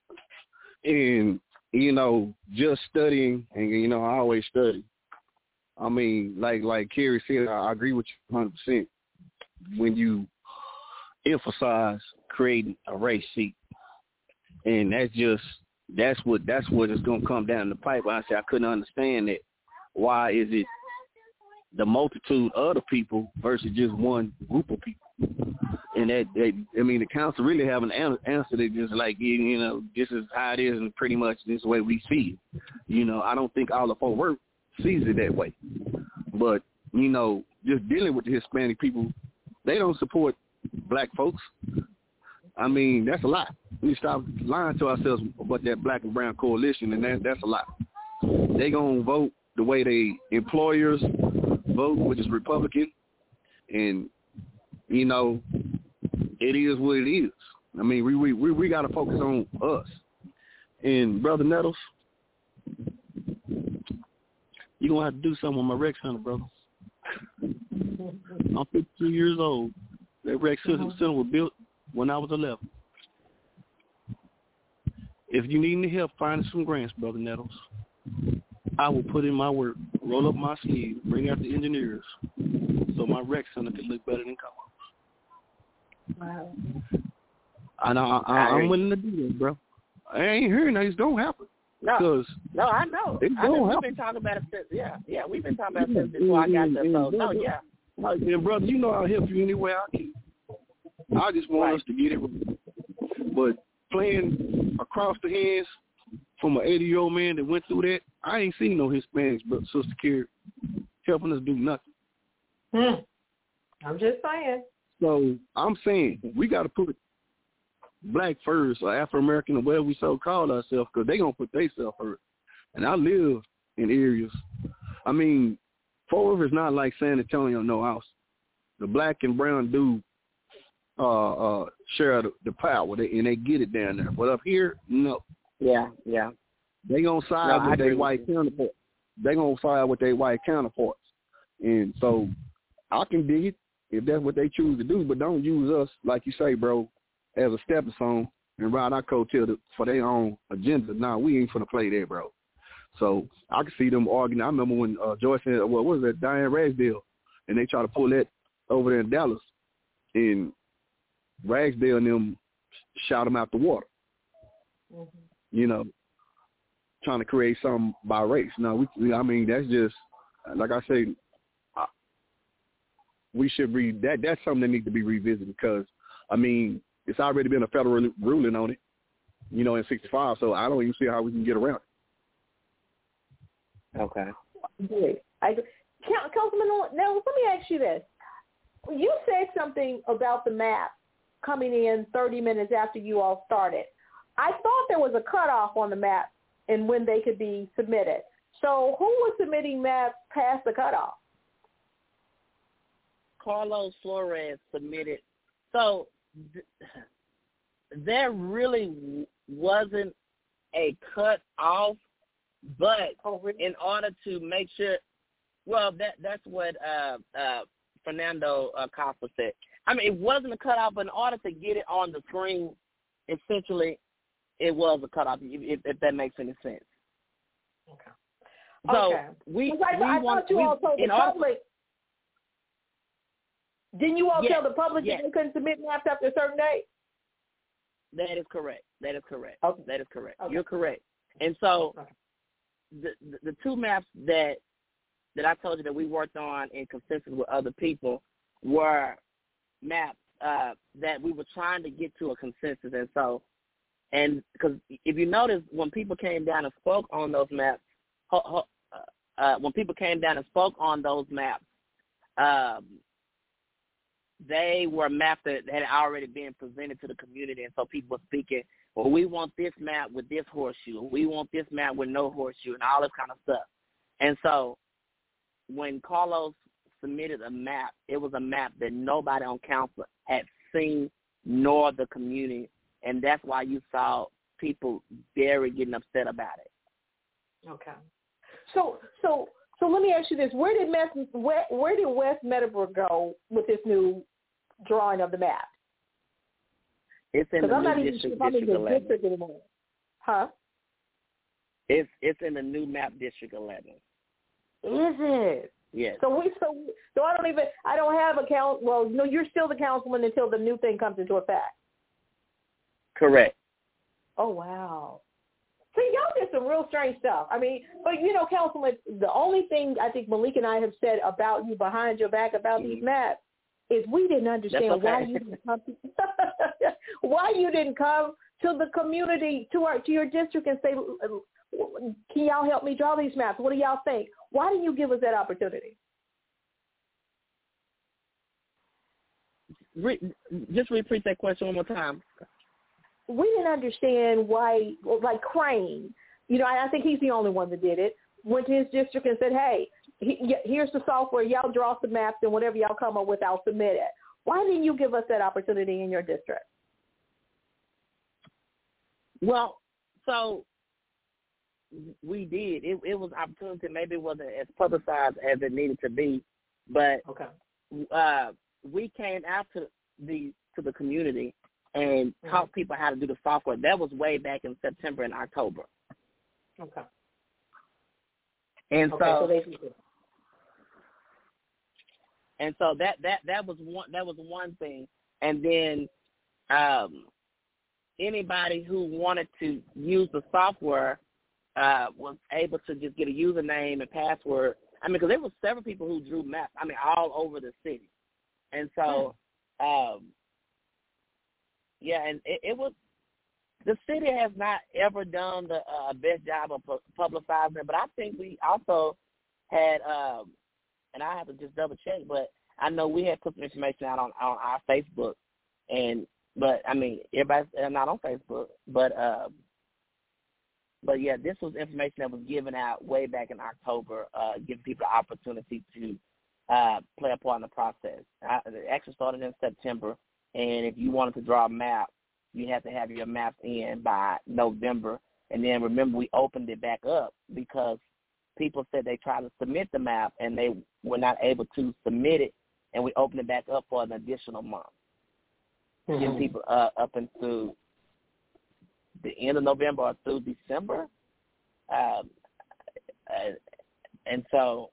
S6: And, you know, just studying, and, you know, I always study. I mean, like like Kerry said, I, I agree with you one hundred percent. When you emphasize creating a race seat, and that's just that's what that's what is going to come down the pipe. I said I couldn't understand that. Why is it the multitude of the people versus just one group of people? And that, that I mean, the council really have an answer that just like, you know, this is how it is, and pretty much this is the way we see it. You know, I don't think all of Fort Worth sees it that way. But, you know, just dealing with the Hispanic people, they don't support black folks. I mean, that's a lot. We stop lying to ourselves about that black and brown coalition, and that that's a lot. They gonna vote the way they employers vote, which is Republican, and you know, it is what it is. I mean, we we we, we got to focus on us. And Brother Nettles, you gonna have to do something with my rec center, brother. I'm fifty-two years old. That rec center was built when I was eleven. If you need any help finding some grants, Brother Nettles, I will put in my work, roll up my sleeves, bring out the engineers, so my rec center can look better than Comox.
S3: Wow.
S6: And I, I, I'm willing to do that, bro. I ain't hearing that. It's gonna happen.
S5: No, no, I know.
S6: It's
S5: I know. We've
S6: happen.
S5: been talking about it since, yeah, yeah, we've been talking about it since before I got there. So, no, yeah.
S6: Like, man, brother, you know I'll help you any way I can. I just want
S5: Right.
S6: us to get it right. But playing across the hands from an eighty-year-old man that went through that, I ain't seen no Hispanics, but Sister Carrie, helping us do nothing.
S3: Hmm. I'm just saying.
S6: So I'm saying we got to put black first or Afro-American or whatever we so call ourselves, because they going to put themselves first. And I live in areas. I mean, Fort Worth is not like San Antonio, no house. The black and brown do uh, uh, share the, the power, they, and they get it down there. But up here, no.
S5: Yeah, yeah.
S6: They gonna side
S5: No, I
S6: with
S5: agree
S6: their
S5: with
S6: white
S5: you.
S6: counterparts. They gonna side with their white counterparts, and so I can dig it if that's what they choose to do. But don't use us, like you say, bro, as a stepping stone and ride our coattail to, for their own agenda. Nah, we ain't finna play that, bro. So I can see them arguing. I remember when uh, Joyce said, "What was that, Diane Ragsdale?" and they try to pull that over there in Dallas, and Ragsdale and them shot them out the water.
S3: Mm-hmm.
S6: You know, trying to create something by race. No, we, I mean, that's just, like I say, I, we should read that. That's something that needs to be revisited because, I mean, it's already been a federal ruling on it, you know, in sixty-five, so I don't even see how we can get around it.
S5: Okay.
S3: Great. I, Councilman, now let me ask you this. You said something about the map coming in thirty minutes after you all started. I thought there was a cutoff on the map and when they could be submitted. So who was submitting maps past the cutoff?
S5: Carlos Flores submitted. So th- there really wasn't a cut off, but
S3: Oh, really?
S5: in order to make sure, well, that that's what uh, uh, Fernando uh, Costa said. I mean, it wasn't a cutoff, but in order to get it on the screen, essentially, it was a cutoff, if, if that makes any sense.
S3: Okay.
S5: So
S3: okay.
S5: we,
S3: I,
S5: we
S3: I
S5: want,
S3: thought you
S5: we,
S3: all told the
S5: in order,
S3: public. Didn't you all
S5: Yes,
S3: tell the public
S5: yes.
S3: that they couldn't submit maps after a certain date?
S5: That is correct. That is correct.
S3: Okay.
S5: That is correct.
S3: Okay.
S5: You're correct. And so
S3: Okay.
S5: the, the the two maps that that I told you that we worked on in consensus with other people were maps uh, that we were trying to get to a consensus. And so, and because if you notice, when people came down and spoke on those maps, ho, ho, uh, uh, when people came down and spoke on those maps, um, they were maps that had already been presented to the community, and so people were speaking, well, we want this map with this horseshoe, we want this map with no horseshoe, and all this kind of stuff. And so when Carlos submitted a map, it was a map that nobody on council had seen, nor the community, and that's why you saw people very getting upset about it.
S3: Okay. So, so, so let me ask you this: Where did West, where, where did West Meadowbrook go with this new drawing of the map?
S5: It's in
S3: Because
S5: the
S3: I'm not
S5: new
S3: even
S5: district,
S3: sure if I'm in
S5: District
S3: the
S5: eleven.
S3: district anymore. Huh?
S5: It's it's in the new map, District eleven.
S3: Is it?
S5: Yes.
S3: So we so so I don't even I don't have a count. Well, no, you're still the councilman until the new thing comes into effect.
S5: Correct.
S3: Oh wow. See, y'all did some real strange stuff. I mean, but you know, Councilman, the only thing I think Malik and I have said about you behind your back about these maps is we didn't understand
S5: okay.
S3: why you didn't come to, why you didn't come to the community, to our to your district and say, can y'all help me draw these maps? What do y'all think? Why didn't you give us that opportunity?
S5: Re- just repeat that question one more time.
S3: We didn't understand why, like Crane, you know, I, I think he's the only one that did it, went to his district and said, hey, he, here's the software, y'all draw some maps, and whatever y'all come up with, I'll submit it. Why didn't you give us that opportunity in your district?
S5: Well, so we did. It, it was opportunity. Maybe it wasn't as publicized as it needed to be, but
S3: okay.
S5: uh, we came out to the to the community and
S3: mm-hmm.
S5: taught people how to do the software. That was way back in September and October.
S3: Okay.
S5: And
S3: okay,
S5: so,
S3: so they,
S5: and so that, that, that was one that was one thing. And then um, anybody who wanted to use the software uh, was able to just get a username and password. I mean, because there were several people who drew maps. I mean, all over the city. And so. Hmm. Um, Yeah, and it, it was the city has not ever done the uh, best job of pu- publicizing it, but I think we also had, um, and I have to just double check, but I know we had put some information out on, on our Facebook, and but I mean everybody's not on Facebook, but uh, but yeah, this was information that was given out way back in October, uh, giving people the opportunity to uh, play a part in the process. I, it actually started in September. And if you wanted to draw a map, you had to have your maps in by November. And then remember, we opened it back up because people said they tried to submit the map and they were not able to submit it. And we opened it back up for an additional month. Mm-hmm. Give people uh, up into the end of November or through December. Um, and so,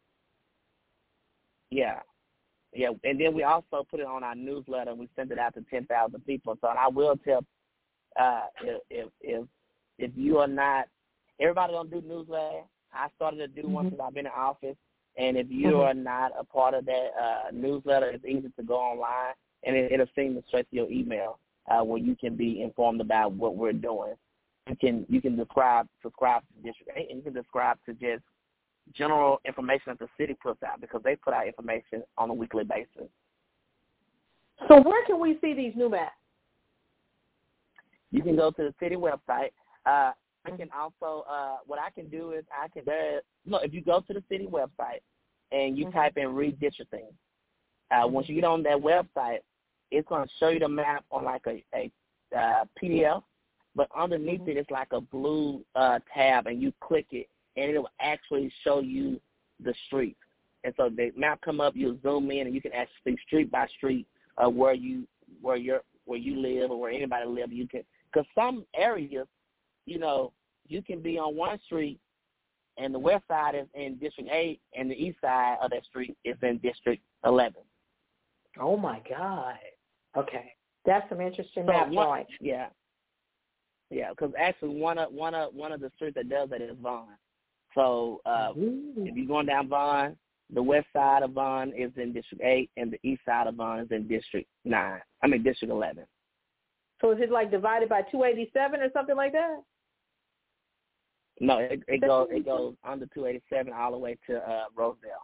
S5: yeah. Yeah, and then we also put it on our newsletter. We sent it out to ten thousand people. So I will tell uh, if, if if if you are not, everybody don't do newsletter. I started to do mm-hmm. one since I've been in office. And if you mm-hmm. are not a part of that uh, newsletter, it's easy to go online, and it, it'll send you straight to your email uh, where you can be informed about what we're doing. You can you can describe subscribe to District eight, and you can subscribe to just general information that the city puts out because they put out information on a weekly basis.
S3: So where can we see these new maps?
S5: You can go to the city website. Uh, I can also, uh, what I can do is I can, there, look, if you go to the city website and you mm-hmm. type in redistricting, uh, once you get on that website, it's going to show you the map on like a, a uh, P D F, but underneath mm-hmm. it, it's like a blue uh, tab, and you click it, and it will actually show you the streets. And so the map come up, you zoom in, and you can actually see street by street uh, where you where you where you live or where anybody lives. You can, because some areas, you know, you can be on one street, and the west side is in District eight, and the east side of that street is in District eleven.
S3: Oh my God! Okay, that's some interesting
S5: so
S3: map drawing.
S5: Yeah, yeah, because actually one of one of one of the streets that does that is Vaughn. So uh, if you're going down Vaughn, the west side of Vaughn is in District eight, and the east side of Vaughn is in District nine. I mean District eleven.
S3: So is it like divided by two eighty-seven or something like that?
S5: No, it, it goes it goes under two eighty-seven all the way to uh, Rosedale.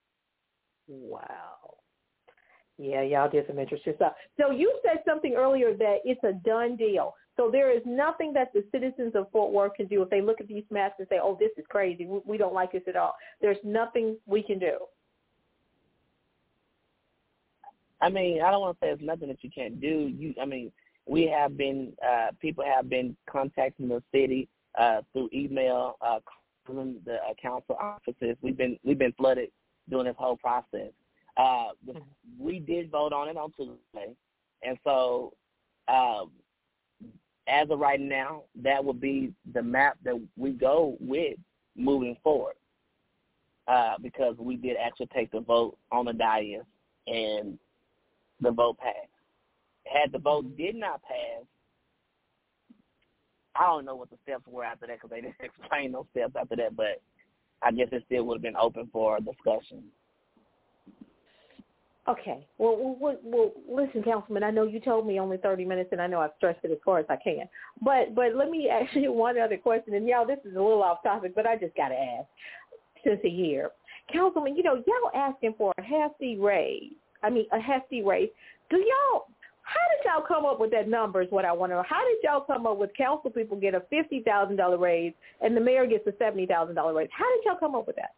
S3: Wow. Yeah, y'all did some interesting stuff. So you said something earlier that it's a done deal. So there is nothing that the citizens of Fort Worth can do if they look at these maps and say, oh, this is crazy. We, we don't like this at all. There's nothing we can do.
S5: I mean, I don't want to say there's nothing that you can't do. You, I mean, we have been, uh, people have been contacting the city uh, through email, uh, calling the uh, council offices. We've been, we've been flooded during this whole process. Uh, the, we did vote on it on Tuesday, and so um, as of right now, that would be the map that we go with moving forward. uh, because we did actually take the vote on the dais, and the vote passed. Had the vote did not pass, I don't know what the steps were after that because they didn't explain those steps after that, but I guess it still would have been open for discussion.
S3: Okay. Well, well, well, well, listen, Councilman, I know you told me only thirty minutes, and I know I've stressed it as far as I can. But but let me ask you one other question. And, y'all, this is a little off topic, but I just got to ask since you're here. Councilman, you know, y'all asking for a hefty raise. I mean, a hefty raise. Do y'all, how did y'all come up with that number is what I want to know. How did y'all come up with council people get a fifty thousand dollars raise and the mayor gets a seventy thousand dollars raise? How did y'all come up with that?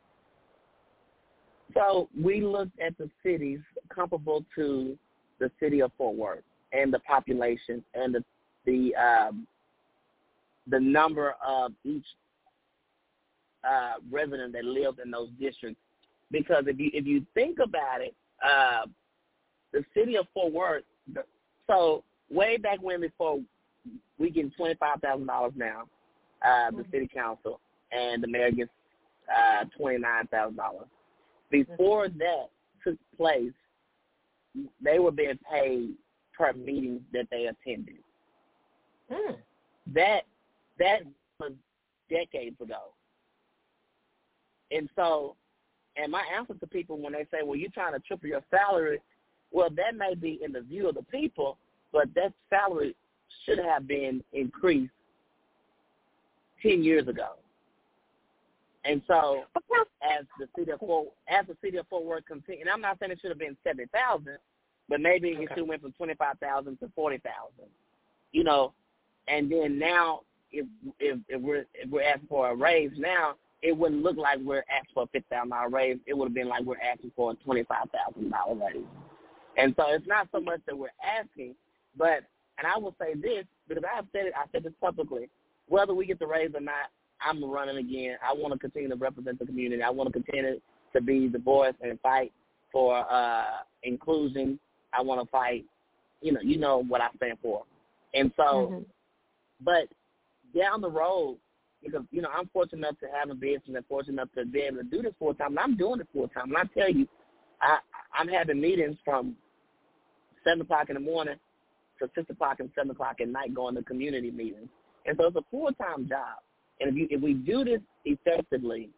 S5: So we looked at the cities comparable to the city of Fort Worth and the population and the the um, the number of each uh, resident that lived in those districts. Because if you if you think about it, uh, the city of Fort Worth. So way back when, before we get twenty-five thousand dollars now, uh, the mm-hmm. city council and the mayor gets uh, twenty-nine thousand dollars. Before that took place, they were being paid per meeting that they attended.
S3: Mm.
S5: That that was decades ago. And so, and my answer to people when they say, well, you're trying to triple your salary, well, that may be in the view of the people, but that salary should have been increased ten years ago. And so, as the city of Fort, as the city of Fort Worth continued, and I'm not saying it should have been seventy thousand, but maybe okay. it should have went from twenty-five thousand to forty thousand. You know, and then now, if if, if we're if we're asking for a raise now, it wouldn't look like we're asking for a fifty thousand dollar raise. It would have been like we're asking for a twenty-five thousand dollar raise. And so, it's not so much that we're asking, but and I will say this because I have said it, I said this publicly, whether we get the raise or not, I'm running again. I want to continue to represent the community. I want to continue to be the voice and fight for uh, inclusion. I want to fight, you know, you know what I stand for. And so, mm-hmm. but down the road, because, you know, I'm fortunate enough to have a business and fortunate enough to be able to do this full time. And I'm doing it full time. And I tell you, I, I'm having meetings from seven o'clock in the morning to six o'clock and seven o'clock at night going to community meetings. And so it's a full-time job. And if you if we do this effectively,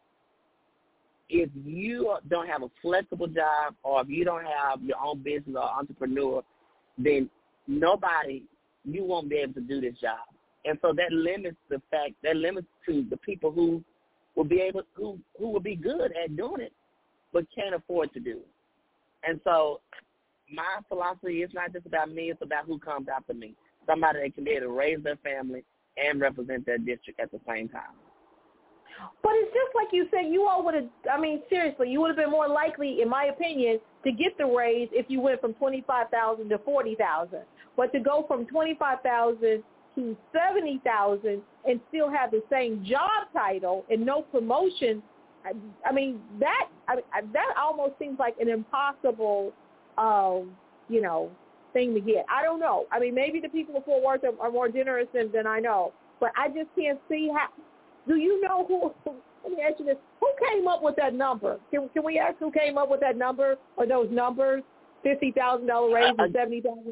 S5: if you don't have a flexible job or if you don't have your own business or entrepreneur, then nobody, you won't be able to do this job. And so that limits the fact, that limits to the people who will be able, who, who will be good at doing it, but can't afford to do it. And so my philosophy is not just about me, it's about who comes after me. Somebody that can be able to raise their family and represent their district at the same time.
S3: But it's just like you said, you all would have, I mean, seriously, you would have been more likely, in my opinion, to get the raise if you went from twenty-five thousand dollars to forty thousand dollars. But to go from twenty-five thousand dollars to seventy thousand dollars and still have the same job title and no promotion, I, I mean, that I, that almost seems like an impossible, uh, you know, thing to get. I don't know. I mean, maybe the people of Fort Worth are, are more generous than, than I know, but I just can't see how. Do you know who? Let me ask you this: who came up with that number? Can Can we ask who came up with that number or those numbers? Fifty thousand dollar raise and seventy thousand.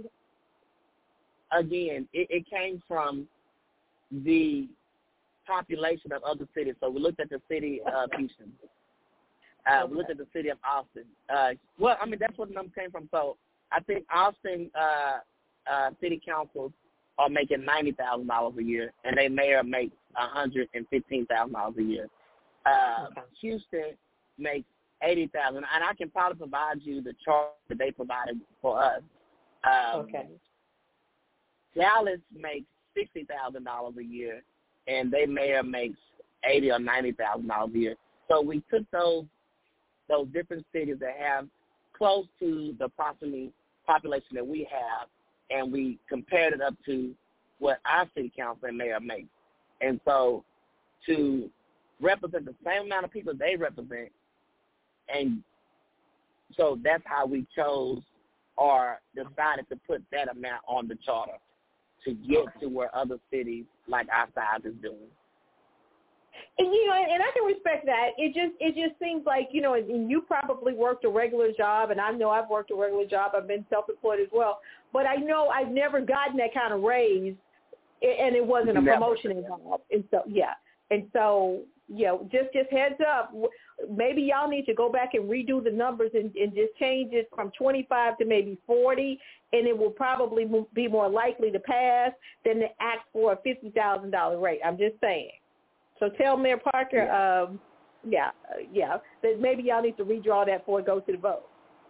S5: Again, it, it came from the population of other cities. So we looked at the city of Houston. Uh, okay. We looked at the city of Austin. Uh, well, I mean, that's where the number came from. So I think Austin uh, uh, city councils are making ninety thousand dollars a year, and their mayor makes one hundred fifteen thousand dollars a year. Uh, okay. Houston makes eighty thousand dollars, and I can probably provide you the chart that they provided for us. Um,
S3: okay.
S5: Dallas makes sixty thousand dollars a year, and their mayor makes eighty or ninety thousand dollars a year. So we took those those different cities that have close to the approximately population that we have, and we compared it up to what our city council and mayor makes. And so to represent the same amount of people they represent, and so that's how we chose or decided to put that amount on the charter to get to where other cities like our size is doing.
S3: And, you know, and I can respect that. It just it just seems like, you know, and you probably worked a regular job, and I know I've worked a regular job. I've been self-employed as well. But I know I've never gotten that kind of raise, and it wasn't a never. promotion involved. And so, yeah. And so, you know, just, just heads up, maybe y'all need to go back and redo the numbers and, and just change it from twenty-five to maybe forty, and it will probably be more likely to pass than to ask for a fifty thousand dollars rate. I'm just saying. So tell Mayor Parker, yeah, um, yeah, uh, yeah, that maybe y'all need to redraw that before it goes to the vote.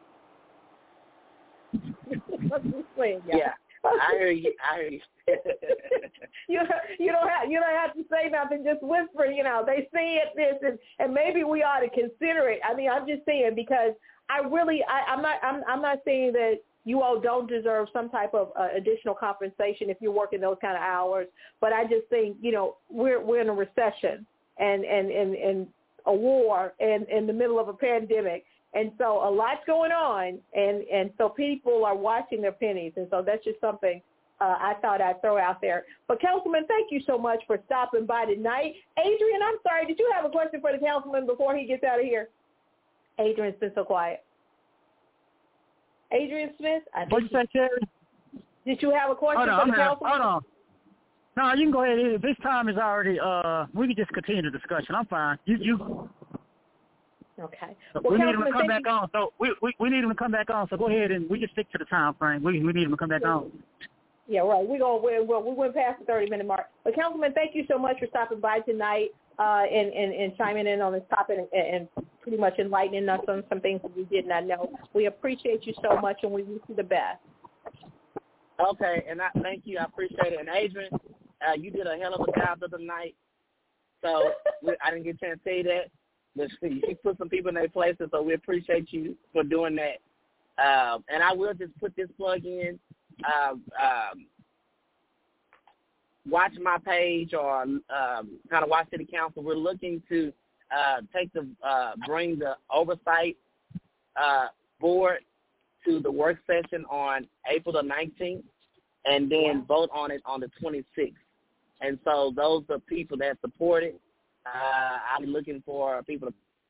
S3: I'm just saying, y'all.
S5: Yeah, I hear you. I hear you.
S3: you you don't have you don't have to say nothing. Just whisper. You know, they say it this, and, and maybe we ought to consider it. I mean, I'm just saying because I really I, I'm not I'm I'm not saying that you all don't deserve some type of uh, additional compensation if you're working those kind of hours. But I just think, you know, we're we're in a recession and and, and, and a war and in the middle of a pandemic. And so a lot's going on. And, and so people are watching their pennies. And so that's just something uh, I thought I'd throw out there. But, Councilman, thank you so much for stopping by tonight. Adrian, I'm sorry. Did you have a question for the councilman before he gets out of here? Adrian's been so quiet. Adrian Smith? I
S4: what did you say, Terry?
S3: Did you have a question
S4: hold on,
S3: for the
S4: hold
S3: council?
S4: on. Hold on. No, you can go ahead. This time is already, uh, we can just continue the discussion. I'm fine. You, you.
S3: Okay.
S4: Well, we need him to come back you. on. So we, we we need him to come back on. So go ahead and we just stick to the time frame. We we need him to come back yeah. on.
S3: Yeah, right. We go. We, we went past the thirty minute mark. But Councilman, thank you so much for stopping by tonight uh, and, and and chiming in on this topic and, and pretty much enlightening us on some things that we did not know. We appreciate you so much, and we wish you the best.
S5: Okay, and I thank you. I appreciate it. And Adrian, uh, you did a hell of a job the other night. So we, I didn't get a chance to say that. But you put some people in their places, so we appreciate you for doing that. Um, and I will just put this plug in. Uh, um, watch my page or um, kind of watch City Council. We're looking to uh, take the uh, bring the oversight uh, board to the work session on April the nineteenth, and then vote on it on the twenty-sixth. And so those are people that support it. Uh, I'm looking for people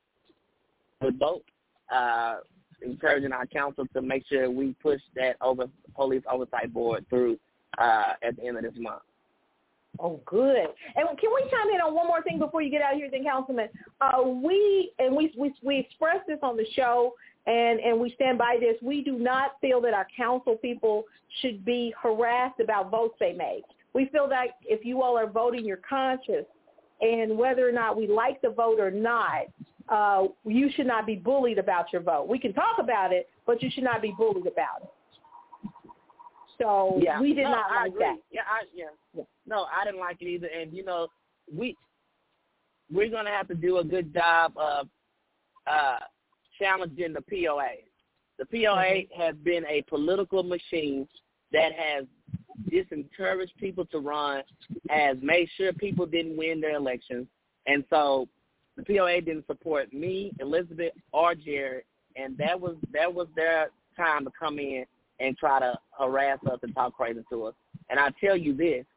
S5: to vote, uh, encouraging our council to make sure we push that over police oversight board through uh, at the end of this month.
S3: Oh, good. And can we chime in on one more thing before you get out of here, then, Councilman? Uh, we and we we we expressed this on the show, and, and we stand by this. We do not feel that our council people should be harassed about votes they make. We feel that if you all are voting your conscience, and whether or not we like the vote or not, uh, you should not be bullied about your vote. We can talk about it, but you should not be bullied about it. So
S5: yeah.
S3: we did
S5: no,
S3: not
S5: I
S3: like
S5: agree.
S3: that.
S5: Yeah, I, yeah, yeah. No, I didn't like it either. And, you know, we, we're going to have to do a good job of uh, challenging the P O A. The P O A mm-hmm. has been a political machine that has disencouraged people to run, has made sure people didn't win their elections. And so the P O A didn't support me, Elizabeth, or Jared, and that was that was their time to come in and try to harass us and talk crazy to us. And I tell you this,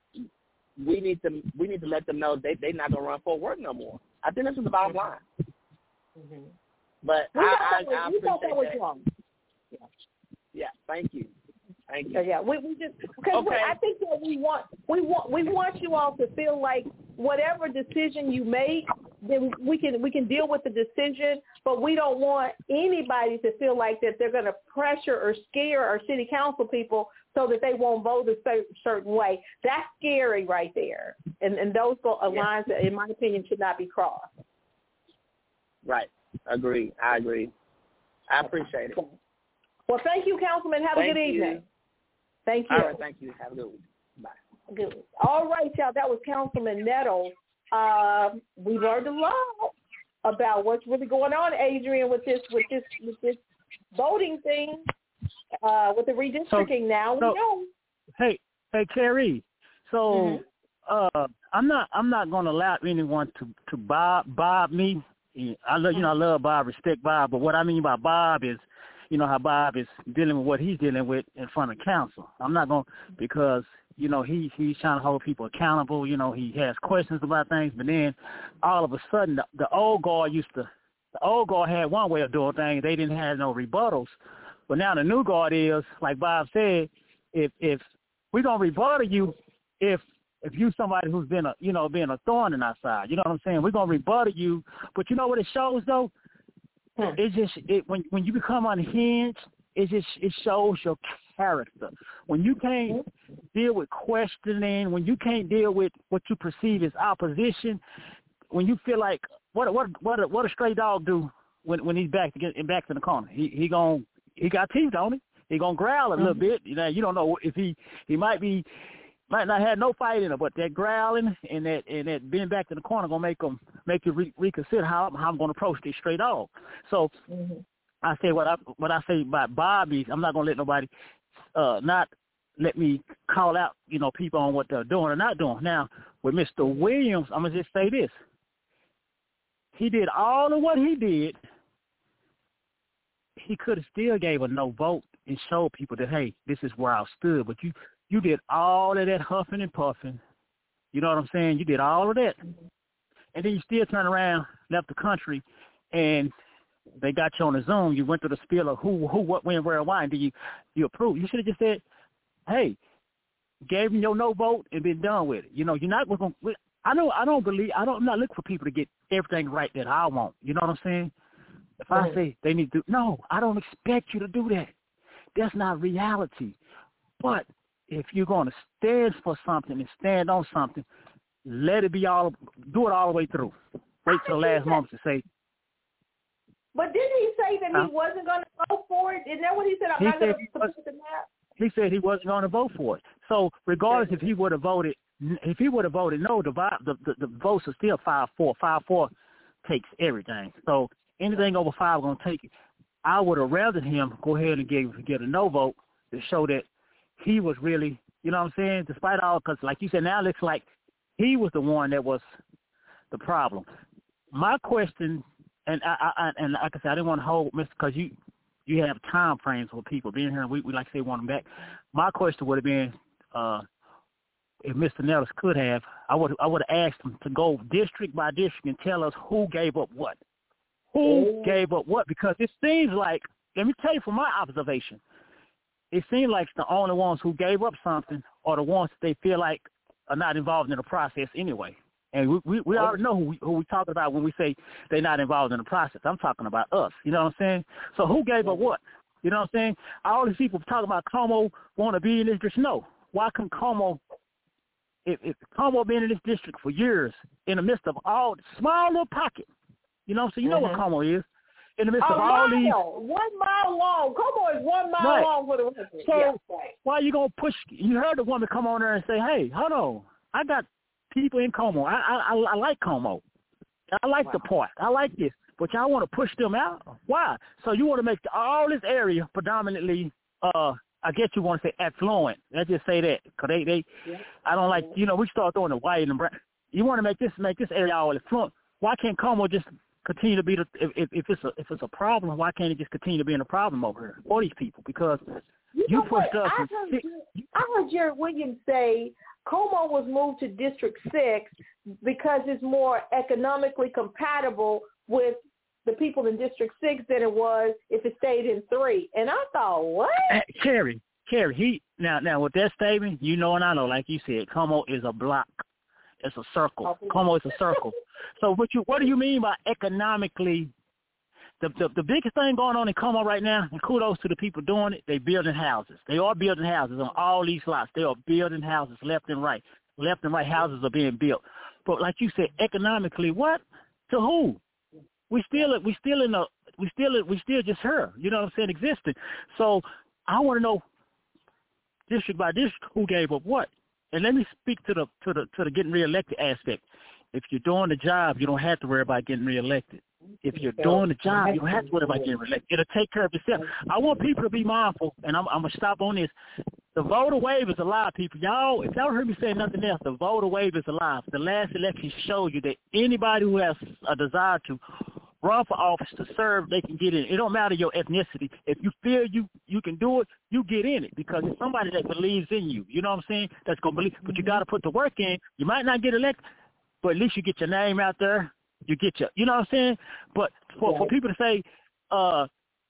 S5: we need to we need to let them know they they're not gonna run for work no more. I think this is the bottom line.
S3: Mm-hmm.
S5: But
S3: we
S5: I,
S3: I,
S5: I, I
S3: we
S5: appreciate
S3: that was
S5: that.
S3: wrong. Yeah.
S5: Yeah, thank you. Thank you.
S3: So yeah, we, we just because
S5: okay.
S3: I think that we want we want we want you all to feel like whatever decision you make, then we can we can deal with the decision, but we don't want anybody to feel like that they're going to pressure or scare our city council people so that they won't vote a certain way. That's scary right there, and and those are
S5: yeah.
S3: lines that, in my opinion, should not be crossed.
S5: Right. Agree. I agree. I appreciate it.
S3: Well, thank you, Councilman. Have
S5: thank
S3: a good
S5: you.
S3: evening. Thank you.
S5: All right, thank you. Have a good one. Bye.
S3: Good. All right, y'all. That was Councilman Nettles. Uh, we learned a lot about what's really going on, Adrian, with this with this with this voting thing, uh, with the redistricting. So, now we
S4: so,
S3: know.
S4: Hey, hey, Terry. So,
S3: mm-hmm.
S4: uh, I'm not I'm not going to allow anyone to to bob bob me. I love you know I love Bob, respect Bob, but what I mean by Bob is, you know, how Bob is dealing with what he's dealing with in front of council. I'm not going to, because You know, he he's trying to hold people accountable. You know, he has questions about things, but then all of a sudden, the, the old guard used to, the old guard had one way of doing things. They didn't have no rebuttals. But now the new guard is, like Bob said, if if we're gonna rebuttal you, if if you somebody who's been a you know been a thorn in our side, you know what I'm saying? We're gonna rebuttal you. But you know what it shows though? Hmm. It just it when when you become unhinged, it just it shows your character. When you can't deal with questioning, when you can't deal with what you perceive as opposition, when you feel like what what what what a stray dog do when when he's back to get back in the corner, he he gonna he got teeth on it. He gonna growl a mm-hmm. little bit. You know, you don't know if he he might be might not have no fight in him, but that growling and that and that being back in the corner gonna make him make you re- reconsider how how I'm gonna approach this stray dog. So mm-hmm. I say what I what I say about Bobby. I'm not gonna let nobody uh, not let me call out you know people on what they're doing or not doing. Now with Mister Williams, I'm gonna just say this: he did all of what he did. He could have still gave a no vote and showed people that, hey, this is where I stood. But you, you did all of that huffing and puffing. You know what I'm saying? You did all of that. And then you still turn around, left the country, and they got you on the Zoom. You went through the spiel of who, who, what, when, where, and why, and then you, you approved. You should have just said, hey, gave him your no vote and been done with it. You know, you're not going to – I know I don't believe – I don't, I'm not looking for people to get everything right that I want. You know what I'm saying? If I say they need to, no, I don't expect you to do that. That's not reality. But if you're going to stand for something and stand on something, let it be all, do it all the way through. Wait till the last moment to say.
S3: But didn't he say that huh? he wasn't going to vote for it? Isn't that what he said? I'm
S4: he
S3: not going to
S4: support
S3: the map.
S4: He said he wasn't going to vote for it. So regardless if he would have voted, if he would have voted no, the the, the, the votes are still five four. five four takes everything. So anything over five is going to take it. I would have rather him go ahead and get, get a no vote to show that he was really, you know what I'm saying, despite all, because like you said, now it looks like he was the one that was the problem. My question, and I, I and like I said, I didn't want to hold, Mister because you, you have time frames with people being here, and we, we like to say want them back. My question would have been, uh, if Mister Nellis could have, I would I would have asked him to go district by district and tell us who gave up what. Who gave up what? Because it seems like, let me tell you from my observation, it seems like the only ones who gave up something are the ones that they feel like are not involved in the process anyway. And we we, we already know who we, who we talking about when we say they're not involved in the process. I'm talking about us. You know what I'm saying? So who gave up what? You know what I'm saying? All these people talking about Como want to be in this district. No. Why can Como, if, if Como been in this district for years, in the midst of all small little pocket, you know, so you know mm-hmm. what Como is. In the midst
S3: a
S4: of all
S3: mile,
S4: these.
S3: One mile long. Como is one mile
S4: right.
S3: long for the record.
S4: So
S3: yeah, right.
S4: why are you going to push? You heard the woman come on there and say, hey, hold on. I got people in Como. I I, I, I like Como. I like wow. the park. I like this. But y'all want to push them out? Why? So you want to make all this area predominantly, uh, I guess you want to say affluent. Let's just say that. Because they, they yeah. I don't like, you know, we start throwing the white and brown. You want to make this make this area all affluent. Why can't Como just continue to be the if, if if it's a if it's a problem, why can't it just continue to be in a problem over here for these people? Because
S3: you,
S4: you
S3: know
S4: pushed
S3: what?
S4: us.
S3: I heard, six, I heard Jared Williams say Como was moved to District Six because it's more economically compatible with the people in District Six than it was if it stayed in three. And I thought, what?
S4: Carrie, Carrie, he now now with that statement, you know, and I know, like you said, Como is a block. It's a circle. Como is a circle. So what you what do you mean by economically? The, the the biggest thing going on in Como right now, and kudos to the people doing it, they building houses. They are building houses on all these lots. They are building houses left and right. Left and right houses are being built. But like you said, economically, what? To who? We still we still in a we still we still just her. You know what I'm saying? Existing. So I want to know district by district who gave up what. And let me speak to the to the to the getting reelected aspect. If you're doing the job, you don't have to worry about getting reelected. If you're doing the job, you don't have to worry about getting reelected. It'll take care of itself. I want people to be mindful, and I'm, I'm gonna stop on this. The voter wave is alive, people. Y'all, if y'all heard me say nothing else, the voter wave is alive. The last election showed you that anybody who has a desire to run for office to serve, they can get in. It don't matter your ethnicity. If you feel you, you can do it, you get in it because it's somebody that believes in you. You know what I'm saying? That's going to believe. But you got to put the work in. You might not get elected, but at least you get your name out there. You get your, you know what I'm saying? But for, for people to say, uh,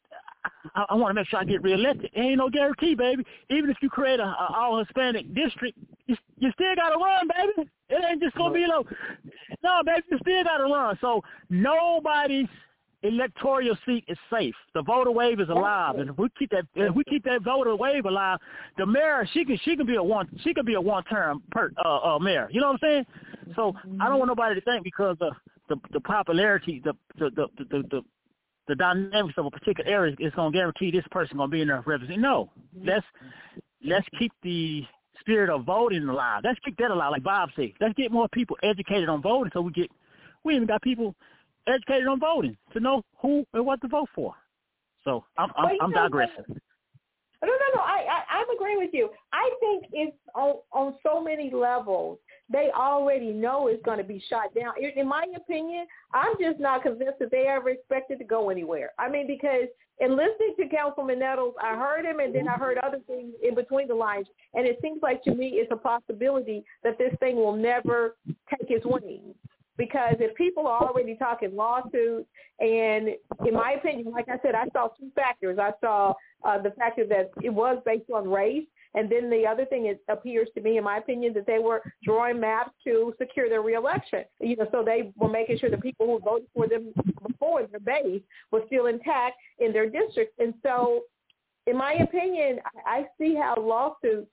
S4: I, I want to make sure I get reelected, it ain't no guarantee, baby. Even if you create a, a all-Hispanic district, you, you still got to run, baby. It ain't just going to be no, no, baby, you still got to run. So nobody's electoral seat is safe. The voter wave is alive, and if we keep that, if we keep that voter wave alive, the mayor, she can, she can be a one, she can be a one-term per, uh, uh, mayor. You know what I'm saying? So I don't want nobody to think because of the, the popularity, the, the, the, the, the, the the dynamics of a particular area is going to guarantee this person going to be in there representing. No, let's let's keep the spirit of voting alive. Let's keep that alive, like Bob said. Let's get more people educated on voting, so we get we even got people educated on voting to know who and what to vote for. So I'm I'm, I'm digressing.
S3: No, no, no. I, I I'm agreeing with you. I think it's on on so many levels. They already know it's going to be shot down. In my opinion, I'm just not convinced that they ever expected to go anywhere. I mean, because in listening to Councilman Nettles, I heard him, and then I heard other things in between the lines, and it seems like to me it's a possibility that this thing will never take its wings. Because if people are already talking lawsuits, and in my opinion, like I said, I saw two factors. I saw uh, the factor that it was based on race, and then the other thing it appears to me, in my opinion, that they were drawing maps to secure their reelection. You know, so they were making sure the people who voted for them before, their base, was still intact in their districts. And so, in my opinion, I see how lawsuits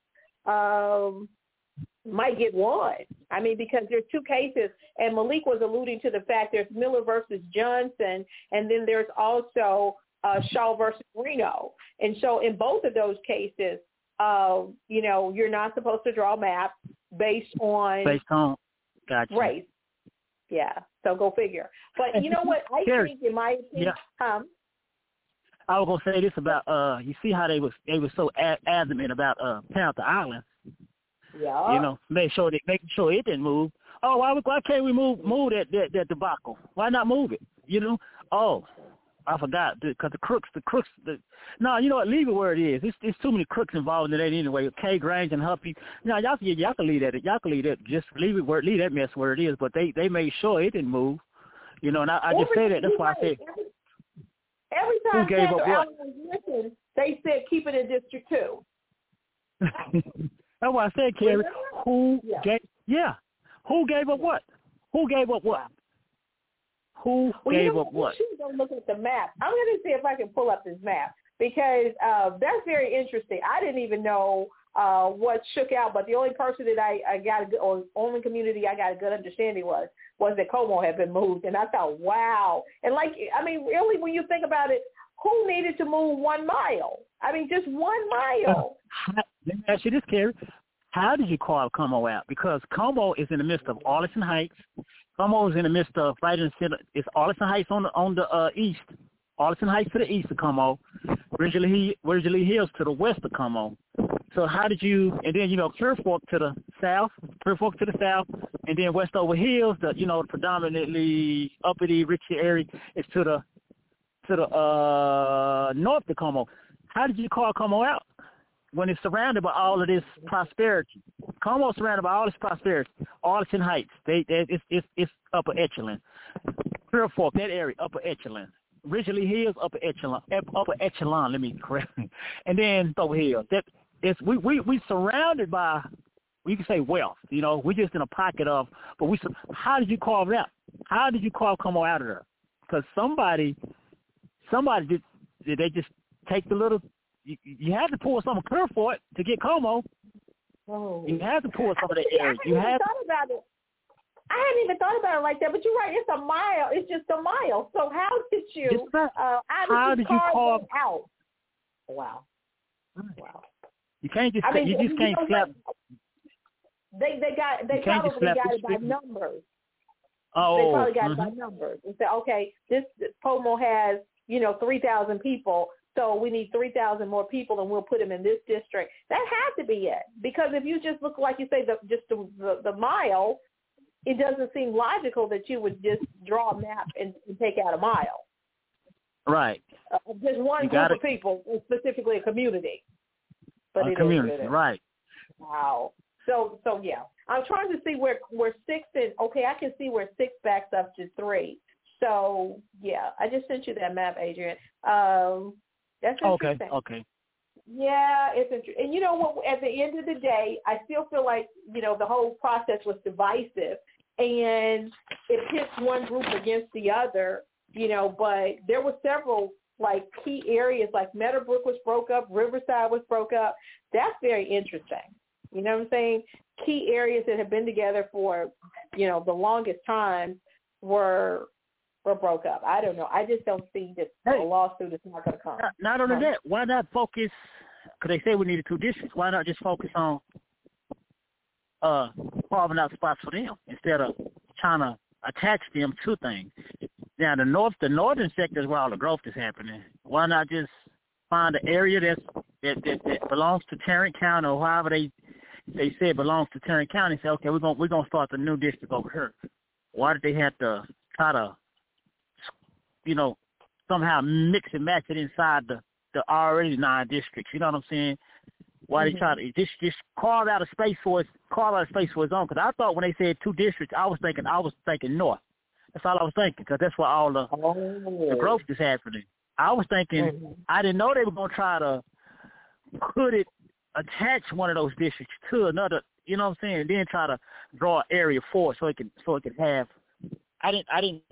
S3: um, might get won. I mean, because there's two cases, and Malik was alluding to the fact there's Miller versus Johnson, and then there's also uh, Shaw versus Reno. And so in both of those cases, uh, you know, you're not supposed to draw maps based on
S4: based on gotcha.
S3: race. Yeah, so go figure. But you know what? I think, in my opinion,
S4: yeah.
S3: um,
S4: I was gonna say this about uh, you see how they was they were so ad- adamant about uh, Panther Island.
S3: Yeah.
S4: You know, make sure they making sure it didn't move. Oh, why why can't we move move that that, that debacle? Why not move it? You know? Oh, I forgot because the crooks, the crooks. The, no, you know what? Leave it where it is. It's, it's too many crooks involved in that anyway. Kay Grange and Huffy. No, y'all can y'all can leave that. Y'all can leave that. Just leave it where leave that mess where it is. But they, they made sure it didn't move. You know, and I, I just say that. That's why I said.
S3: Every time
S4: who gave up what?
S3: was listening, they said keep it in District Two.
S4: That's why I said, Kerry, who
S3: yeah.
S4: gave, yeah, who gave up what? Who gave up what? Who
S3: well,
S4: gave
S3: you know
S4: up what?
S3: We should go look at the map. I'm going to see if I can pull up this map because uh, that's very interesting. I didn't even know uh, what shook out, but the only person that I, I got a good, or only community I got a good understanding was, was that Como had been moved. And I thought, wow. And like, I mean, really, when you think about it, who needed to move one mile? I mean, just one mile.
S4: Let me ask you this, Kerry. How did you call Como out? Because Como is in the midst of Arlington Heights. Como is in the midst of right in the center. It's Arlington Heights on the on the uh, east. Arlington Heights to the east of Como. Ridgely, Ridgely Hills to the west of Como. So how did you? And then you know Clear Fork to the south. Clear Fork to the south, and then Westover Hills, the you know predominantly uppity, richy area, is to the to the uh, north of Como. How did you call Como out when it's surrounded by all of this prosperity? Como is surrounded by all this prosperity. Arlington Heights, they, they it's, it's it's upper echelon. Clear Fork, that area, upper echelon. Ridgely Hills, upper echelon. Upper echelon, let me correct me. And then Westover Hills. That it's we we we surrounded by, we can say wealth. You know, we're just in a pocket of. But we. How did you carve it out? How did you carve Como out of there? Because somebody, somebody did. Did they just take the little? You, you had to pull some of Clear Fork to get Como.
S3: Oh.
S4: You had to pull some of that area.
S3: I
S4: You
S3: hadn't
S4: had.
S3: even thought about it. I hadn't even thought about it like that. But you're right. It's a mile. It's just a mile. So how did you?
S4: Not,
S3: uh, how did
S4: how
S3: you
S4: did you
S3: carve
S4: carve
S3: them out? Wow. Wow.
S4: You can't just.
S3: I mean,
S4: you just
S3: you
S4: can't
S3: know
S4: slap.
S3: what? They they got they
S4: You can't just
S3: probably
S4: slap
S3: got
S4: this
S3: it by
S4: big-
S3: numbers.
S4: Oh.
S3: They probably got
S4: mhm.
S3: it by numbers and say, okay, this, this Como has you know three thousand people. So we need three thousand more people, and we'll put them in this district. That had to be it, because if you just look like you say, the, just the, the, the mile, it doesn't seem logical that you would just draw a map and, and take out a mile.
S4: Right.
S3: Uh, just one
S4: you
S3: group
S4: gotta,
S3: of people, specifically a community. But
S4: a
S3: it
S4: community,
S3: is,
S4: right.
S3: Wow. So, so yeah. I'm trying to see where, where six is. Okay, I can see where six backs up to three. So, yeah, I just sent you that map, Adrian. Um, that's interesting.
S4: Okay, okay.
S3: Yeah, it's interesting. And you know what? At the end of the day, I still feel like, you know, the whole process was divisive, and it pits one group against the other, you know, but there were several, like, key areas, like Meadowbrook was broke up, Riverside was broke up. That's very interesting. You know what I'm saying? Key areas that have been together for, you know, the longest time were were broke up. I don't know. I just don't see that
S4: hey,
S3: a lawsuit is not going to come.
S4: Not, not only that, why not focus, because they say we needed two districts, why not just focus on uh, carving out spots for them instead of trying to attach them to things? Now, the north, the northern sector is where all the growth is happening. Why not just find an area that's, that, that, that belongs to Tarrant County, or however they they say it belongs to Tarrant County, and say, okay, we're going we're gonna start the new district over here. Why did they have to try to, you know, somehow mix and match it inside the, the already nine districts? You know what I'm saying? Why mm-hmm. they try to just just carve out a space for it, carve out a space for its own? Because I thought when they said two districts, I was thinking I was thinking north. That's all I was thinking, because that's where all the, oh. the growth is happening. I was thinking mm-hmm. I didn't know they were going to try to put it, attach one of those districts to another. You know what I'm saying? And then try to draw an area for it so it can so it can have. I didn't. I didn't.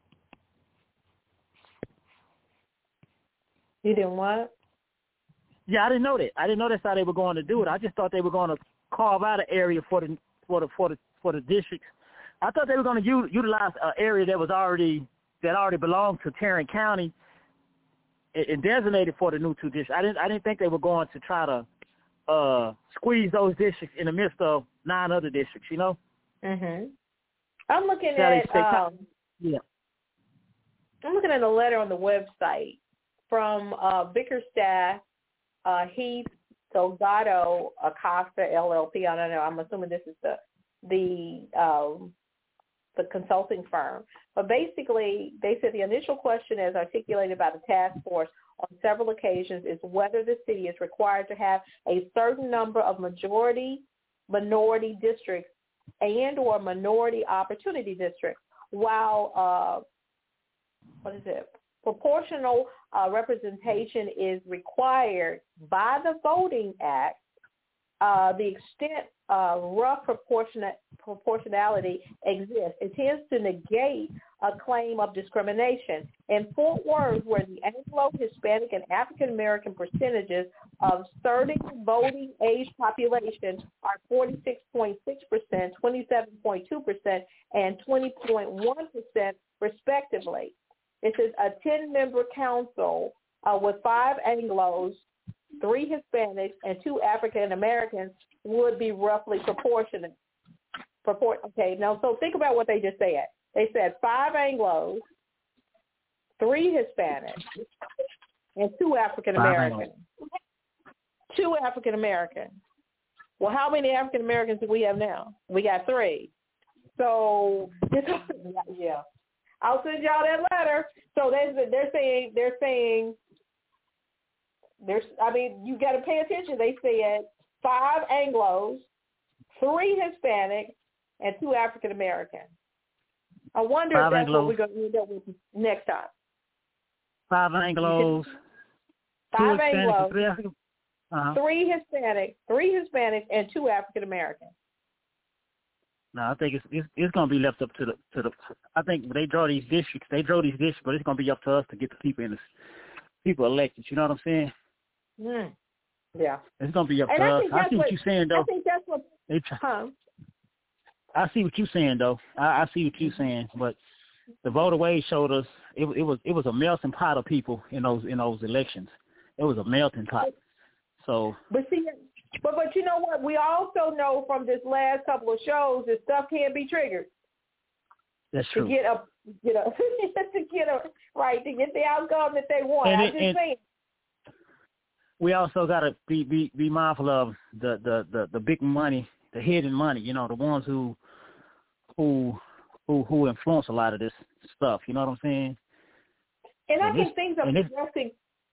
S3: You didn't what?
S4: Yeah, I didn't know that. I didn't know that's how they were going to do it. I just thought they were going to carve out an area for the for the for the for the districts. I thought they were going to u- utilize an area that was already that already belonged to Tarrant County and, and designated for the new two districts. I didn't. I didn't think they were going to try to uh, squeeze those districts in the midst of nine other districts. You know.
S3: Mhm. I'm looking
S4: so
S3: at.
S4: they,
S3: Um,
S4: yeah.
S3: I'm looking at a letter on the website from uh, Bickerstaff, uh, Heath, Delgado, Acosta, L L P. I don't know. I'm assuming this is the the um, the consulting firm. But basically, they said the initial question, as articulated by the task force on several occasions, is whether the city is required to have a certain number of majority minority districts and or minority opportunity districts, while uh, what is it? Proportional uh, representation is required by the Voting Act. Uh, the extent uh, rough proportionate, proportionality exists. It tends to negate a claim of discrimination. In Fort Worth, where the Anglo, Hispanic, and African American percentages of certain voting age population are forty-six point six percent, twenty-seven point two percent, and twenty point one percent, respectively. It says a ten-member council uh, with five Anglos, three Hispanics, and two African Americans would be roughly proportionate. Proport. Okay, now so think about what they just said. They said five Anglos, three Hispanics, and two African Americans. Two African Americans. Well, how many African Americans do we have now? We got three. So yeah. I'll send y'all that letter. So they're, they're saying, they're saying, there's, I mean, you got to pay attention. They said five Anglos, three Hispanics, and two African Americans. I wonder five if that's Anglos. What we're going to end up with next time.
S4: Five Anglos,
S3: five
S4: two
S3: Anglos,
S4: three, uh-huh.
S3: three Hispanics, three Hispanics, and two African Americans.
S4: No, I think it's it's, it's going to be left up to the to the. I think when they draw these districts, they draw these districts, but it's going to be up to us to get the people in this, people elected. You know what I'm saying?
S3: Mm. Yeah.
S4: It's going to be up
S3: and
S4: to
S3: I
S4: us. I see what,
S3: what
S4: you're saying, though.
S3: I think that's what.
S4: They try,
S3: huh?
S4: I see what you're saying, though. I, I see what you're saying, but the voter wage showed us it, it was it was a melting pot of people in those in those elections. It was a melting pot. So.
S3: But see. But but you know what? We also know from this last couple of shows that stuff can be triggered.
S4: That's true.
S3: To get a you know to get a right to get the outcome that they want.
S4: And
S3: I'm
S4: it,
S3: just
S4: and
S3: saying.
S4: We also got to be, be be mindful of the, the, the, the big money, the hidden money. You know, the ones who who who who influence a lot of this stuff. You know what I'm saying?
S3: And, and I
S4: this,
S3: think things are progressing.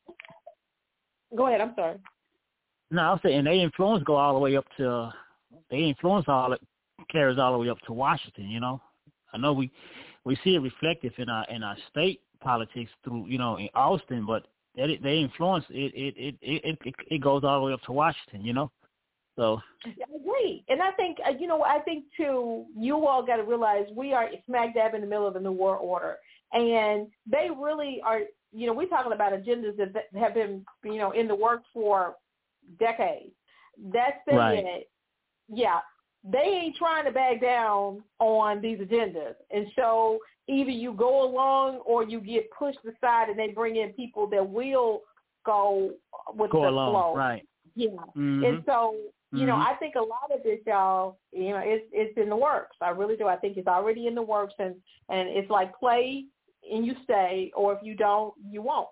S3: Go ahead. I'm sorry.
S4: No, I'm saying they influence go all the way up to they influence all it carries all the way up to Washington. You know, I know we we see it reflected in our in our state politics through you know in Austin, but they they influence it it it it it, it goes all the way up to Washington. You know. So
S3: I agree, and I think uh, you know I think too. You all got to realize we are smack dab in the middle of a new world order, and they really are. You know, we're talking about agendas that have been you know in the works for decades. That's been
S4: right.
S3: it. Yeah, they ain't trying to back down on these agendas, and so either you go along or you get pushed aside, and they bring in people that will go with
S4: go
S3: the
S4: along.
S3: flow.
S4: Right.
S3: Yeah,
S4: mm-hmm.
S3: and so. You know,
S4: mm-hmm.
S3: I think a lot of this, y'all, you know, it's it's in the works. I really do. I think it's already in the works, and, and it's like play and you stay, or if you don't, you won't.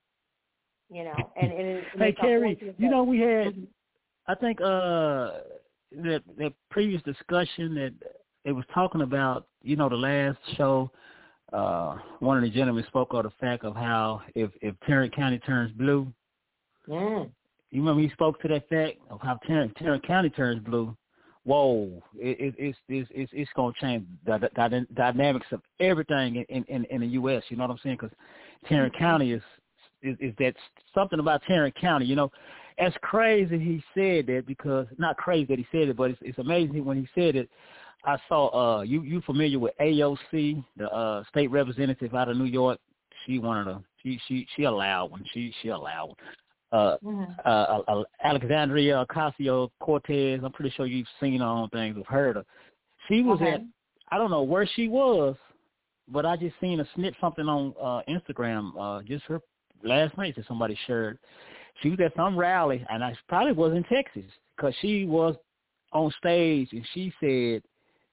S3: You know, and, and, and
S4: hey, Carrie, you know, we had,
S3: mm-hmm.
S4: I think, uh, that that previous discussion that it was talking about, you know, the last show. Uh, one of the gentlemen spoke of the fact of how if if Tarrant County turns blue.
S3: Mm.
S4: You remember he spoke to that fact of how Tarrant, Tarrant County turns blue. Whoa, it, it, it's it's it's it's going to change the, the, the dynamics of everything in, in, in the U S. You know what I'm saying? Because Tarrant County is, is is that something about Tarrant County. You know, as crazy he said that because not crazy that he said it, but it's, it's amazing when he said it. I saw uh you you familiar with A O C, the uh, state representative out of New York? She one of the she she she a loud one. She she a loud one. Uh, mm-hmm. uh, uh, Alexandria Ocasio-Cortez, I'm pretty sure you've seen her on things or heard her. She was
S3: okay.
S4: at, I don't know where she was, but I just seen a snip something on uh, Instagram uh, just her last night that somebody shared. She was at some rally, and I probably was in Texas because she was on stage and she said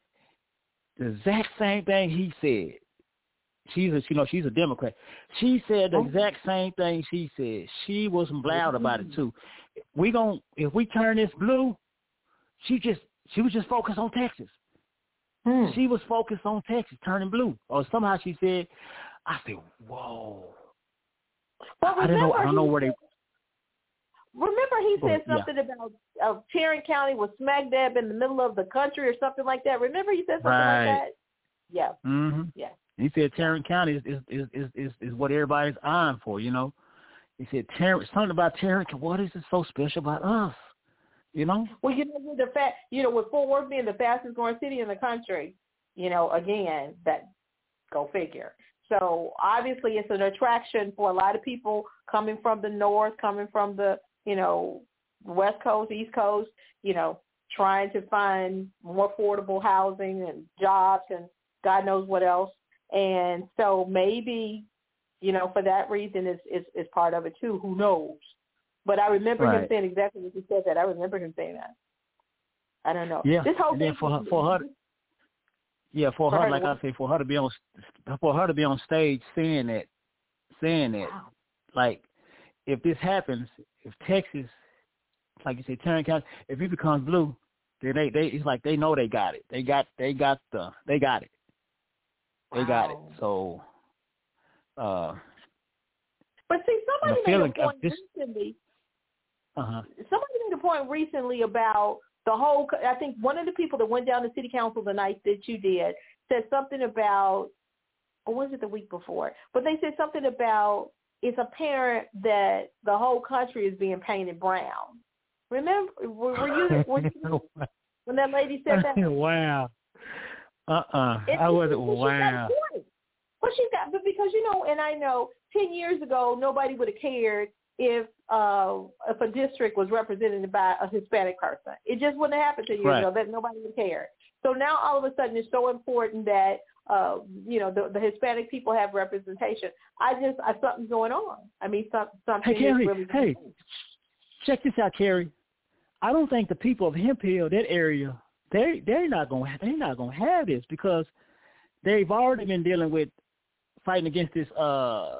S4: the exact same thing he said. She's a, you know, she's a Democrat. She said the exact same thing she said. She was loud about it too. We gon' if we turn this blue, she just she was just focused on Texas. Hmm. She was focused on Texas turning blue, or somehow she said. I said, "Whoa!"
S3: Well,
S4: I don't know. I don't know where they.
S3: Remember, he said
S4: oh,
S3: something
S4: yeah.
S3: about uh, Tarrant County was smack dab in the middle of the country or something like that. Remember, he said something
S4: right.
S3: like that. Yeah.
S4: Mm-hmm.
S3: Yeah.
S4: He said Tarrant County is is, is is is is what everybody's eyeing for, you know. He said Tarrant, something about Tarrant. What is it so special about us, you know?
S3: Well, you know, the fact, you know, with Fort Worth being the fastest growing city in the country, you know, again, that go figure. So obviously, it's an attraction for a lot of people coming from the north, coming from the, you know, West Coast, East Coast, you know, trying to find more affordable housing and jobs and God knows what else. And so maybe, you know, for that reason is is, is part of it too. Who knows? But I remember
S4: right.
S3: him saying exactly what he said that. I remember him saying that. I don't know.
S4: Yeah.
S3: This whole
S4: and
S3: thing
S4: then for her, for her, yeah, for, for her, her, like I say, for her to be on, for her to be on stage saying that, saying that, wow. like, if this happens, if Texas, like you say, Tarrant County, if it becomes blue, then they, they, it's like they know they got it. They got, they got the, they got it. They wow. got it. So, uh,
S3: but see, somebody made a point
S4: this,
S3: recently.
S4: Uh-huh.
S3: Somebody made a point recently about the whole. I think one of the people that went down to city council the night that you did said something about, or was it the week before? But they said something about it's apparent that the whole country is being painted brown. Remember, were, were you, were you when that lady said that?
S4: Wow. Uh-uh. It, I wasn't, wow.
S3: Well, she's got, but because, you know, and I know ten years ago, nobody would have cared if uh, if a district was represented by a Hispanic person. It just wouldn't have happened ten years
S4: right.
S3: ago that nobody would care. So now all of a sudden it's so important that, uh, you know, the, the Hispanic people have representation. I just, I, something's going on. I mean, some, something
S4: hey, Carrie,
S3: is really
S4: hey, check this out, Carrie. I don't think the people of Hemp Hill, that area, they they're not gonna they're not gonna have this because they've already been dealing with fighting against this. Uh,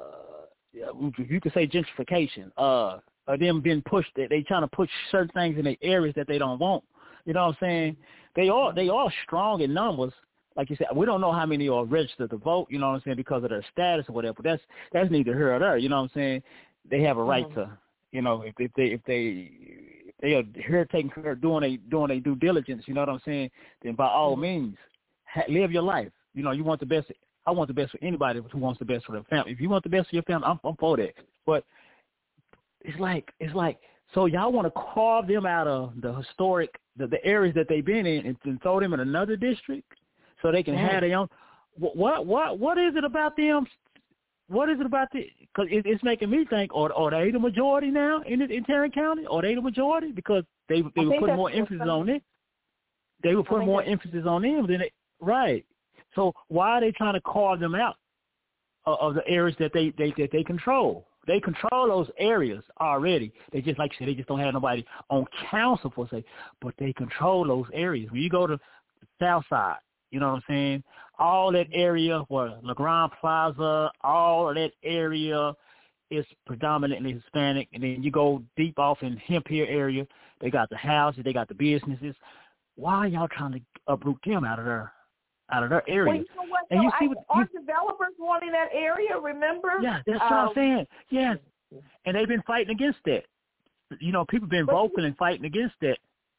S4: you could say gentrification. Uh, of them being pushed. They they trying to push certain things in the areas that they don't want. You know what I'm saying? They are they are strong in numbers, like you said, we don't know how many are registered to vote, you know what I'm saying, because of their status or whatever. But that's that's neither here or there, you know what I'm saying. They have a right mm-hmm. to, you know, if, if they if they if they are here taking care of doing a doing a due diligence, you know what I'm saying, then by all mm-hmm. means, ha- live your life. You know, you want the best. I want the best for anybody who wants the best for their family. If you want the best for your family, I'm, I'm for that. But it's like it's like so y'all want to carve them out of the historic the, the areas that they've been in and, and throw them in another district so they can mm. have their own. What what what what is it about them? What is it about the? Because it, it's making me think: Are, are they the majority now in in Tarrant County? Are they the majority because they they were putting more emphasis on it? They were putting more emphasis on them than they right. So why are they trying to carve them out of, of the areas that they, they that they control? They control those areas already. They just, like you said, they just don't have nobody on council per se, but they control those areas. When you go to the south side, you know what I'm saying? All that area where LeGrand Plaza, all of that area is predominantly Hispanic. And then you go deep off in Hemphill area, they got the houses, they got the businesses. Why are y'all trying to uproot them out of there? Out of their area.
S7: Well, you know what? And so you see what our developers wanting that area, remember?
S4: Yeah, that's um, what I'm saying. Yes. And they've been fighting against that. You know, people have been vocal and fighting against that.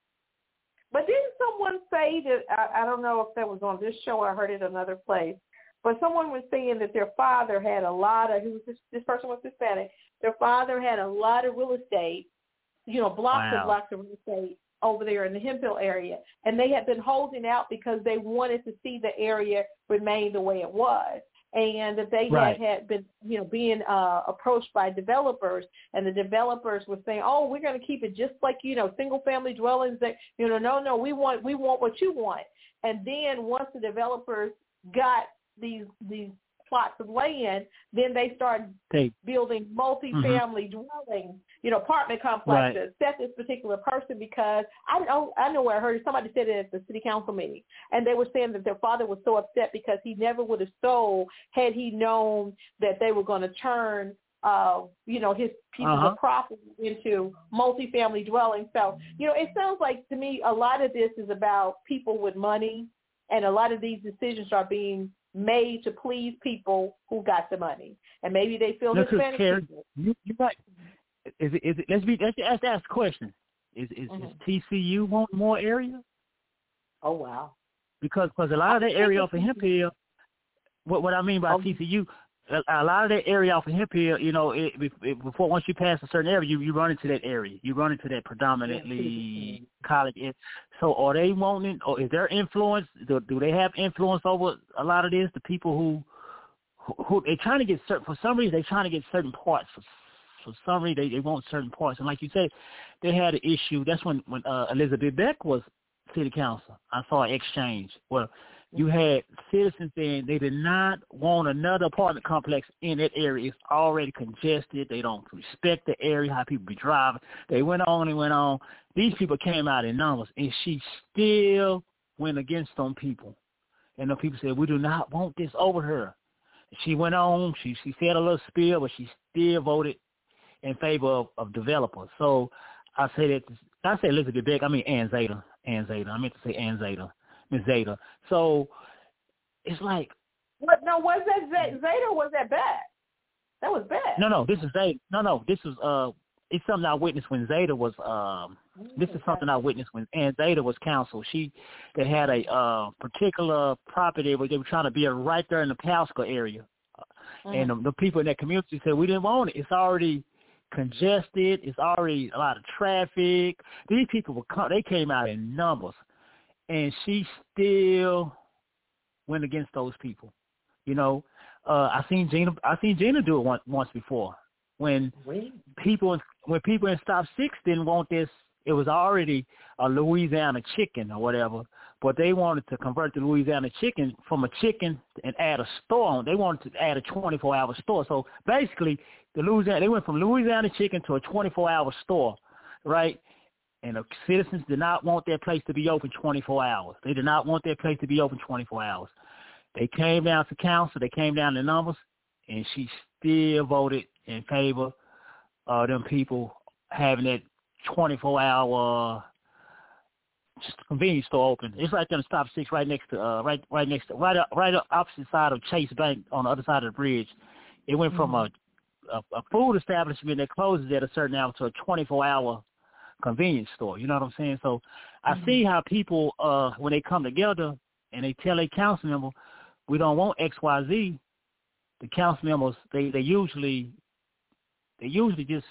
S7: But didn't someone say that, I, I don't know if that was on this show or I heard it another place, but someone was saying that their father had a lot of, who was this, this person was Hispanic, their father had a lot of real estate, you know, blocks wow. and blocks of real estate over there in the Hemphill area, and they had been holding out because they wanted to see the area remain the way it was, and that they right. had, had been, you know, being uh, approached by developers, and the developers were saying, "Oh, we're going to keep it just like, you know, single-family dwellings. That, you know, no, no, we want we want what you want." And then once the developers got these these plots of land, then they started hey. building multi-family mm-hmm. dwellings, you know, apartment complexes. Right. Set this particular person because I know I know where I heard it. Somebody said it at the city council meeting, and they were saying that their father was so upset because he never would have sold had he known that they were going to turn, uh, you know, his pieces uh-huh. of property into multi-family dwellings. So, you know, it sounds like to me a lot of this is about people with money, and a lot of these decisions are being made to please people who got the money, and maybe they feel
S4: Look,
S7: Hispanic
S4: Karen,
S7: people.
S4: You, you might, is it? Is it? Let's be. Let's ask, ask the question. Is is, mm-hmm. is T C U want more area?
S7: Oh wow!
S4: Because because a lot of that area off of Hemphill. What what I mean by oh. T C U, a, a lot of that area off of Hemphill, you know, it, it, before once you pass a certain area, you, you run into that area. You run into that predominantly college. So are they wanting, or is there influence? Do, do they have influence over a lot of this? The people who, who, who they're trying to get certain, for some reason, they're trying to get certain parts. For, for some reason, they, they want certain parts. And like you said, they had an issue. That's when, when uh, Elizabeth Beck was city council. I saw an exchange where you had citizens saying they did not want another apartment complex in that area. It's already congested. They don't respect the area, how people be driving. They went on and went on. These people came out in numbers, and she still went against them people. And the people said, we do not want this over her. She went on. She she said a little spiel, but she still voted in favor of, of developers. So I say that, I say Elizabeth Beck, I mean Ann Zeta. Ann Zeta. I meant to say Ann Zeta. Miz Zeta. So it's like,
S7: what? No, was that Z- Zeta? Or was that bad? That was bad.
S4: No, no, this is Zeta. No, no, this is uh, it's something I witnessed when Zeta was um. This is something I witnessed when Ann Zeta was counsel. She they had a uh particular property where they were trying to build right there in the Pasco area, mm-hmm. and the, the people in that community said we didn't want it. It's already congested. It's already a lot of traffic. These people were they came out in numbers. And she still went against those people. You know, uh, I seen Gina. I seen Gina do it once, once before. When really? people when people in Stop Six didn't want this, it was already a Louisiana chicken or whatever. But they wanted to convert the Louisiana chicken from a chicken and add a store on. They wanted to add a twenty-four hour store. So basically, the Louisiana they went from Louisiana chicken to a twenty-four hour store, right? And the citizens did not want their place to be open twenty-four hours. They did not want their place to be open twenty-four hours. They came down to council. They came down to numbers, and she still voted in favor of them people having that twenty-four hour convenience store open. It's right there in Stop Six, right next to, uh, right, right next to, right, up, right up opposite side of Chase Bank on the other side of the bridge. It went from mm-hmm. a, a a food establishment that closes at a certain hour to a twenty-four hour convenience store. You know what I'm saying? So mm-hmm. I see how people, uh, when they come together and they tell a council member, we don't want X, Y, Z. The council members, they, they usually, they usually just,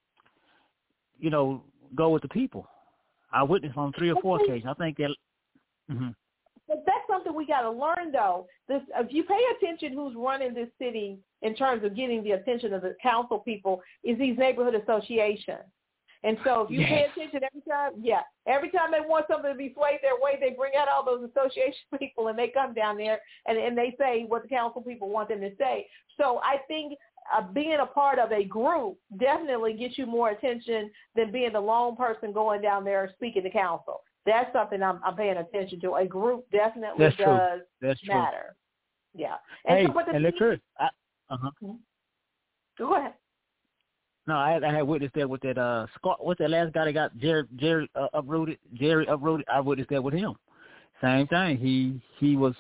S4: you know, go with the people. I witnessed on three or four occasions. I think that. Mm-hmm.
S7: But that's something we got to learn, though. This, if you pay attention, who's running this city in terms of getting the attention of the council people is these neighborhood associations. And so if you yes. pay attention every time, yeah, every time they want something to be swayed their way, they bring out all those association people and they come down there and, and they say what the council people want them to say. So I think uh, being a part of a group definitely gets you more attention than being the lone person going down there speaking to council. That's something I'm, I'm paying attention to. A group definitely
S4: That's
S7: does
S4: That's
S7: matter.
S4: True.
S7: Yeah. And
S4: hey,
S7: so, but the
S4: and
S7: thing,
S4: true. I, uh-huh.
S7: Go ahead.
S4: No, I, I had witnessed that with that uh Scott. What's that last guy that got Jerry Jerry uh, uprooted? Jerry uprooted. I witnessed that with him. Same thing. He he was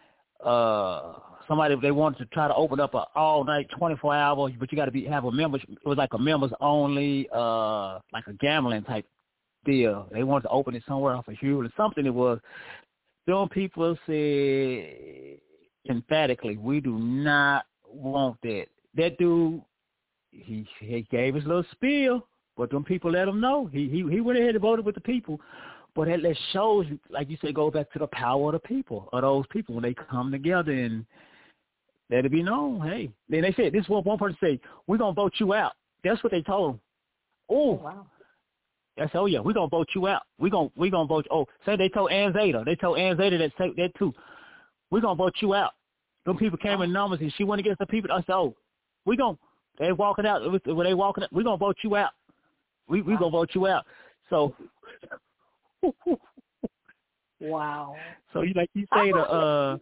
S4: uh somebody they wanted to try to open up a all night twenty-four hours, but you got to be have a members. It was like a members only, uh like a gambling type deal. They wanted to open it somewhere off of Hewlett or something. It was. Some people said emphatically, we do not want that. That dude. He he gave his little spiel, but them people let him know. He he he went ahead and voted with the people. But that, that shows, like you said, go back to the power of the people, of those people when they come together and let it be known. Hey, then they said this one one person say, "We're gonna vote you out." That's what they told him. Oh
S7: wow.
S4: That's oh yeah, we're gonna vote you out. We're gonna we gonna vote. Oh, say they told Ann Zeta. They told Ann Zeta that say that too. We're gonna vote you out. Them people came in numbers and she went against the people. I said, oh, we gonna. They walking out. When they walking out, we're going to vote you out. We we going to vote you out. So.
S7: Wow.
S4: So, you like you say, the. Uh,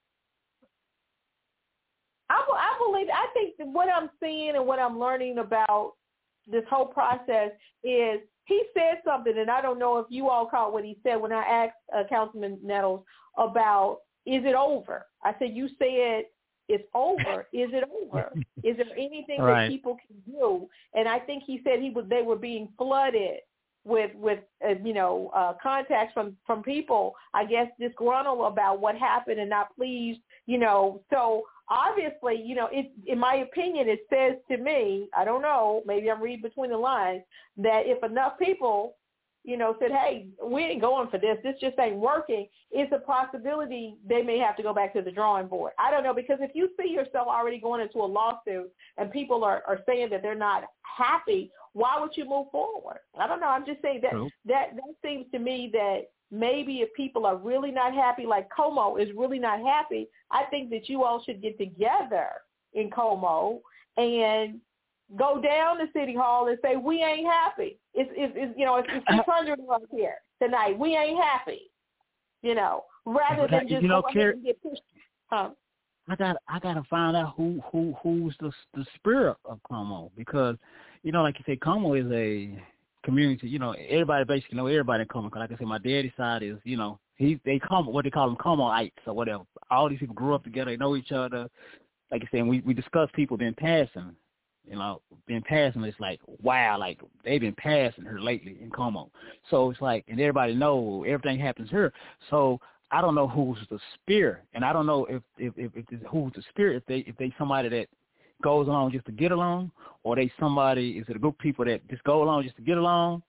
S7: I, I believe, I think that what I'm seeing and what I'm learning about this whole process is he said something, and I don't know if you all caught what he said when I asked uh, Councilman Nettles about, is it over? I said, you said, it's over. Is it over? Is there anything
S4: right.
S7: that people can do? And I think he said he was. They were being flooded with with uh, you know uh, contacts from from people. I guess disgruntled about what happened and not pleased. You know, so obviously, you know, it, in my opinion, it says to me, I don't know, maybe I'm reading between the lines, that if enough people, you know, said, hey, we ain't going for this, this just ain't working, it's a possibility they may have to go back to the drawing board. I don't know, because if you see yourself already going into a lawsuit and people are, are saying that they're not happy, why would you move forward? I don't know. I'm just saying that, that that seems to me that maybe if people are really not happy, like Como is really not happy, I think that you all should get together in Como and go down to City Hall and say, we ain't happy. It's, it's, it's you know, it's, it's six hundred of us here tonight. We ain't happy, you know, rather than just
S4: you know,
S7: go ahead
S4: Carrie,
S7: and get pushed. Um,
S4: I got I got to find out who, who who's the the spirit of Como, because, you know, like you said, Como is a community. You know, everybody basically know everybody in Como. Cause like I said, my daddy's side is, you know, he they come what they call them Comoites or whatever. All these people grew up together. They know each other. Like I said, we we discuss people been passing. You know, been passing, it's like, wow, like, they've been passing her lately in Como. So it's like, and everybody know everything happens here. So I don't know who's the spirit, and I don't know if, if, if, if who's the spirit, if they if they somebody that goes along just to get along, or they somebody, is it a group of people that just go along just to get along,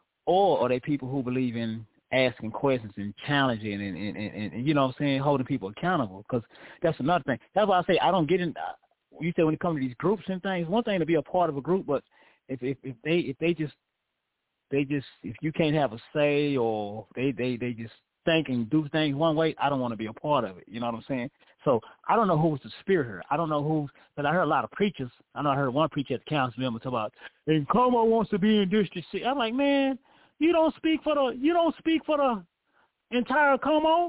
S4: or are they people who believe in asking questions and challenging and, and, and, and you know what I'm saying, holding people accountable, because that's another thing. That's why I say I don't get in – you say when it comes to these groups and things, one thing to be a part of a group, but if if, if they if they just they just if you can't have a say, or they, they, they just think and do things one way, I don't want to be a part of it. You know what I'm saying? So I don't know who's the spirit here. I don't know who, because I heard a lot of preachers. I know I heard one preacher at the council member talk about, and Como wants to be in District Six. I'm like, man, you don't speak for the you don't speak for the entire Como.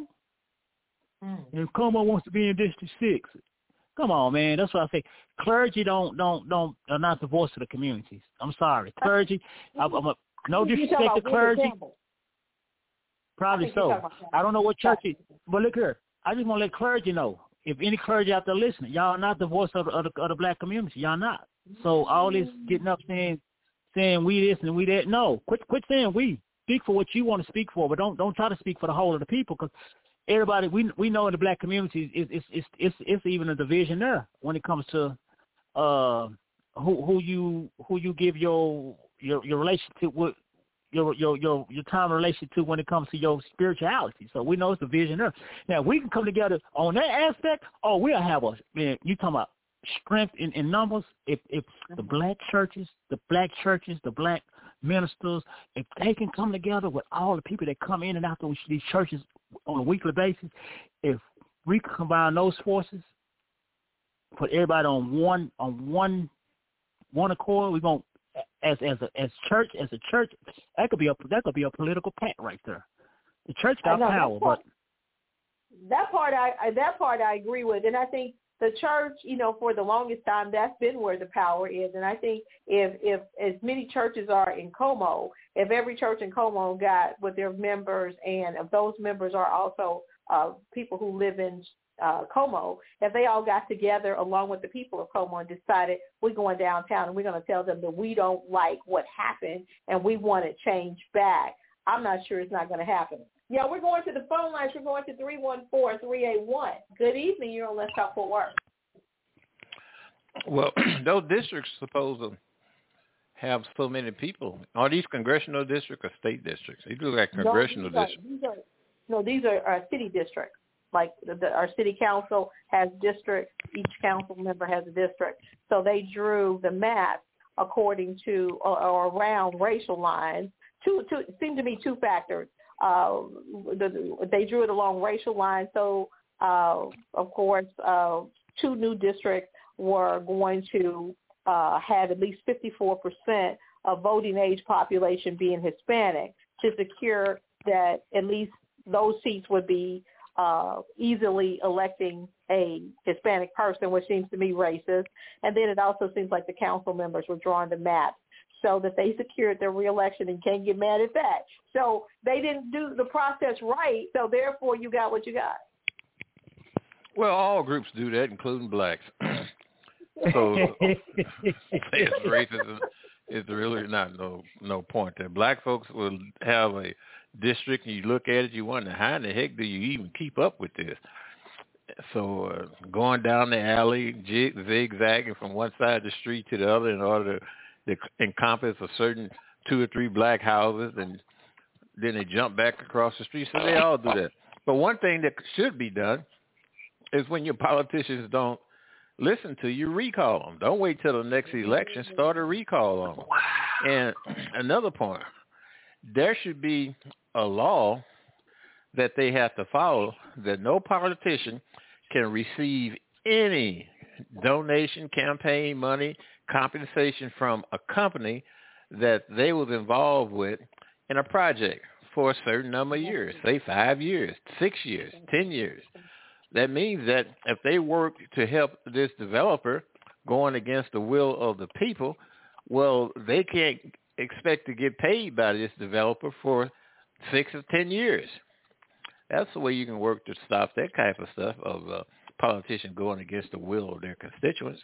S4: Mm. And Como wants to be in District Six. Come on, man. That's what I say. Clergy don't don't don't are not the voice of the communities. I'm sorry, clergy. I'm, I'm a, no disrespect to clergy. Probably
S7: I so.
S4: I don't know what churches, but look here. I just want to let clergy know. If any clergy out there listening, y'all not the voice of the, of the, of the black community. Y'all not. So all this getting up saying, saying we this and we that. No, quit, quit saying we. Speak for what you want to speak for, but don't don't try to speak for the whole of the people, because everybody we we know in the black community is it's it's it's it's even a division there when it comes to uh who who you who you give your your your relationship with your your your your time relationship to when it comes to your spirituality. So we know it's a division there. Now we can come together on that aspect. Oh, we'll have a man. You talking about strength in, in numbers? If if the black churches, the black churches, the black ministers, if they can come together with all the people that come in and out of these churches on a weekly basis, if we can combine those forces, put everybody on one on one one accord, we're gonna as as a as church as a church that could be a that could be a political pact right there. The church got
S7: know,
S4: power,
S7: that part,
S4: but
S7: that part I that part I agree with, and I think the church, you know, for the longest time, that's been where the power is. And I think if if as many churches are in Como, if every church in Como got with their members, and if those members are also uh, people who live in uh, Como, if they all got together along with the people of Como and decided we're going downtown and we're going to tell them that we don't like what happened and we want it changed back, I'm not sure it's not going to happen. Yeah, we're going to the phone lines. We're going to three one four, three eight one. Good evening. You're on Let's Talk Fort Worth.
S8: Well, those districts supposed to have so many people. Are these congressional districts or state districts? These look like congressional
S7: no, these
S8: districts.
S7: Are, these are, no, these are uh, city districts. Like the, the, our city council has districts. Each council member has a district. So they drew the map according to or, or around racial lines. Two, two, it seemed to be two factors. Uh, the, they drew it along racial lines. So, uh, of course, uh, two new districts were going to uh, have at least fifty-four percent of voting age population being Hispanic to secure that at least those seats would be uh, easily electing a Hispanic person, which seems to me racist. And then it also seems like the council members were drawing the map so that they secured their reelection and can't get mad at that. So they didn't do the process right, so therefore you got what you got.
S8: Well, all groups do that, including blacks. So saying racism is really not no no point there. Black folks will have a district, and you look at it, you wonder, how in the heck do you even keep up with this? So uh, going down the alley, jig, zigzagging from one side of the street to the other in order to They encompass a certain two or three black houses, and then they jump back across the street. So they all do that. But one thing that should be done is when your politicians don't listen to you, recall them. Don't wait till the next election. Start a recall on them. And another point, there should be a law that they have to follow that no politician can receive any donation, campaign money, compensation from a company that they was involved with in a project for a certain number of years, say five years, six years, ten years. That means that if they work to help this developer going against the will of the people, well, they can't expect to get paid by this developer for six or ten years. That's the way you can work to stop that type of stuff of uh, politicians going against the will of their constituents.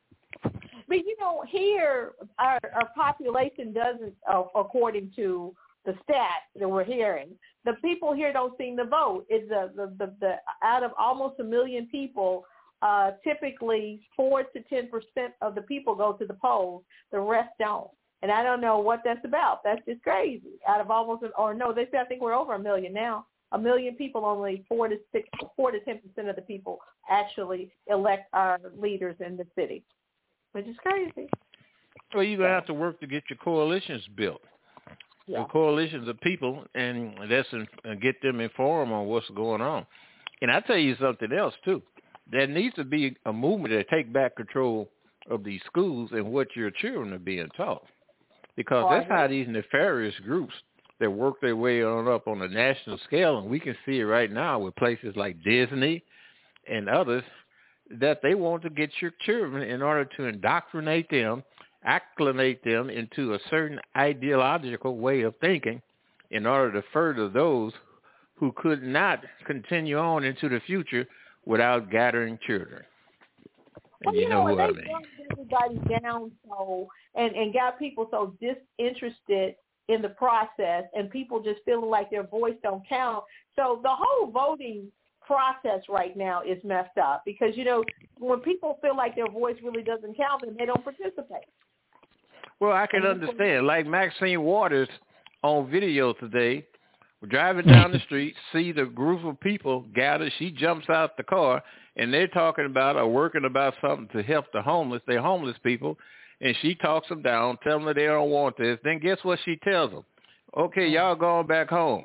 S7: But, you know, here our, our population doesn't, uh, according to the stats that we're hearing, the people here don't seem to vote. It's the, the, the, the out of almost a million people, uh, typically four to ten percent of the people go to the polls. The rest don't. And I don't know what that's about. That's just crazy. Out of almost, or no, they say I think we're over a million now. A million people, only four to six, four to ten percent of the people actually elect our leaders in the city, which is crazy.
S8: Well, you're going to have to work to get your coalitions built. Yeah. The coalitions of people, and that's in, and get them informed on what's going on. And I tell you something else, too. There needs to be a movement to take back control of these schools and what your children are being taught. Because oh, that's how these nefarious groups that work their way on up on a national scale, and we can see it right now with places like Disney and others, that they want to get your children in order to indoctrinate them, acclimate them into a certain ideological way of thinking in order to further those who could not continue on into the future without gathering children. And
S7: well,
S8: you,
S7: you
S8: know,
S7: know,
S8: who I
S7: they
S8: mean.
S7: dumbed everybody down so and, and got people so disinterested in the process, and people just feeling like their voice don't count. So the whole voting process right now is messed up because, you know, when people feel like their voice really doesn't count, then they don't participate.
S8: Well, I can understand. Like Maxine Waters on video today, driving down the street, see the group of people gather. She jumps out the car, and they're talking about or working about something to help the homeless. They're homeless people, and she talks them down, tells them that they don't want this. Then guess what she tells them? Okay, y'all going back home.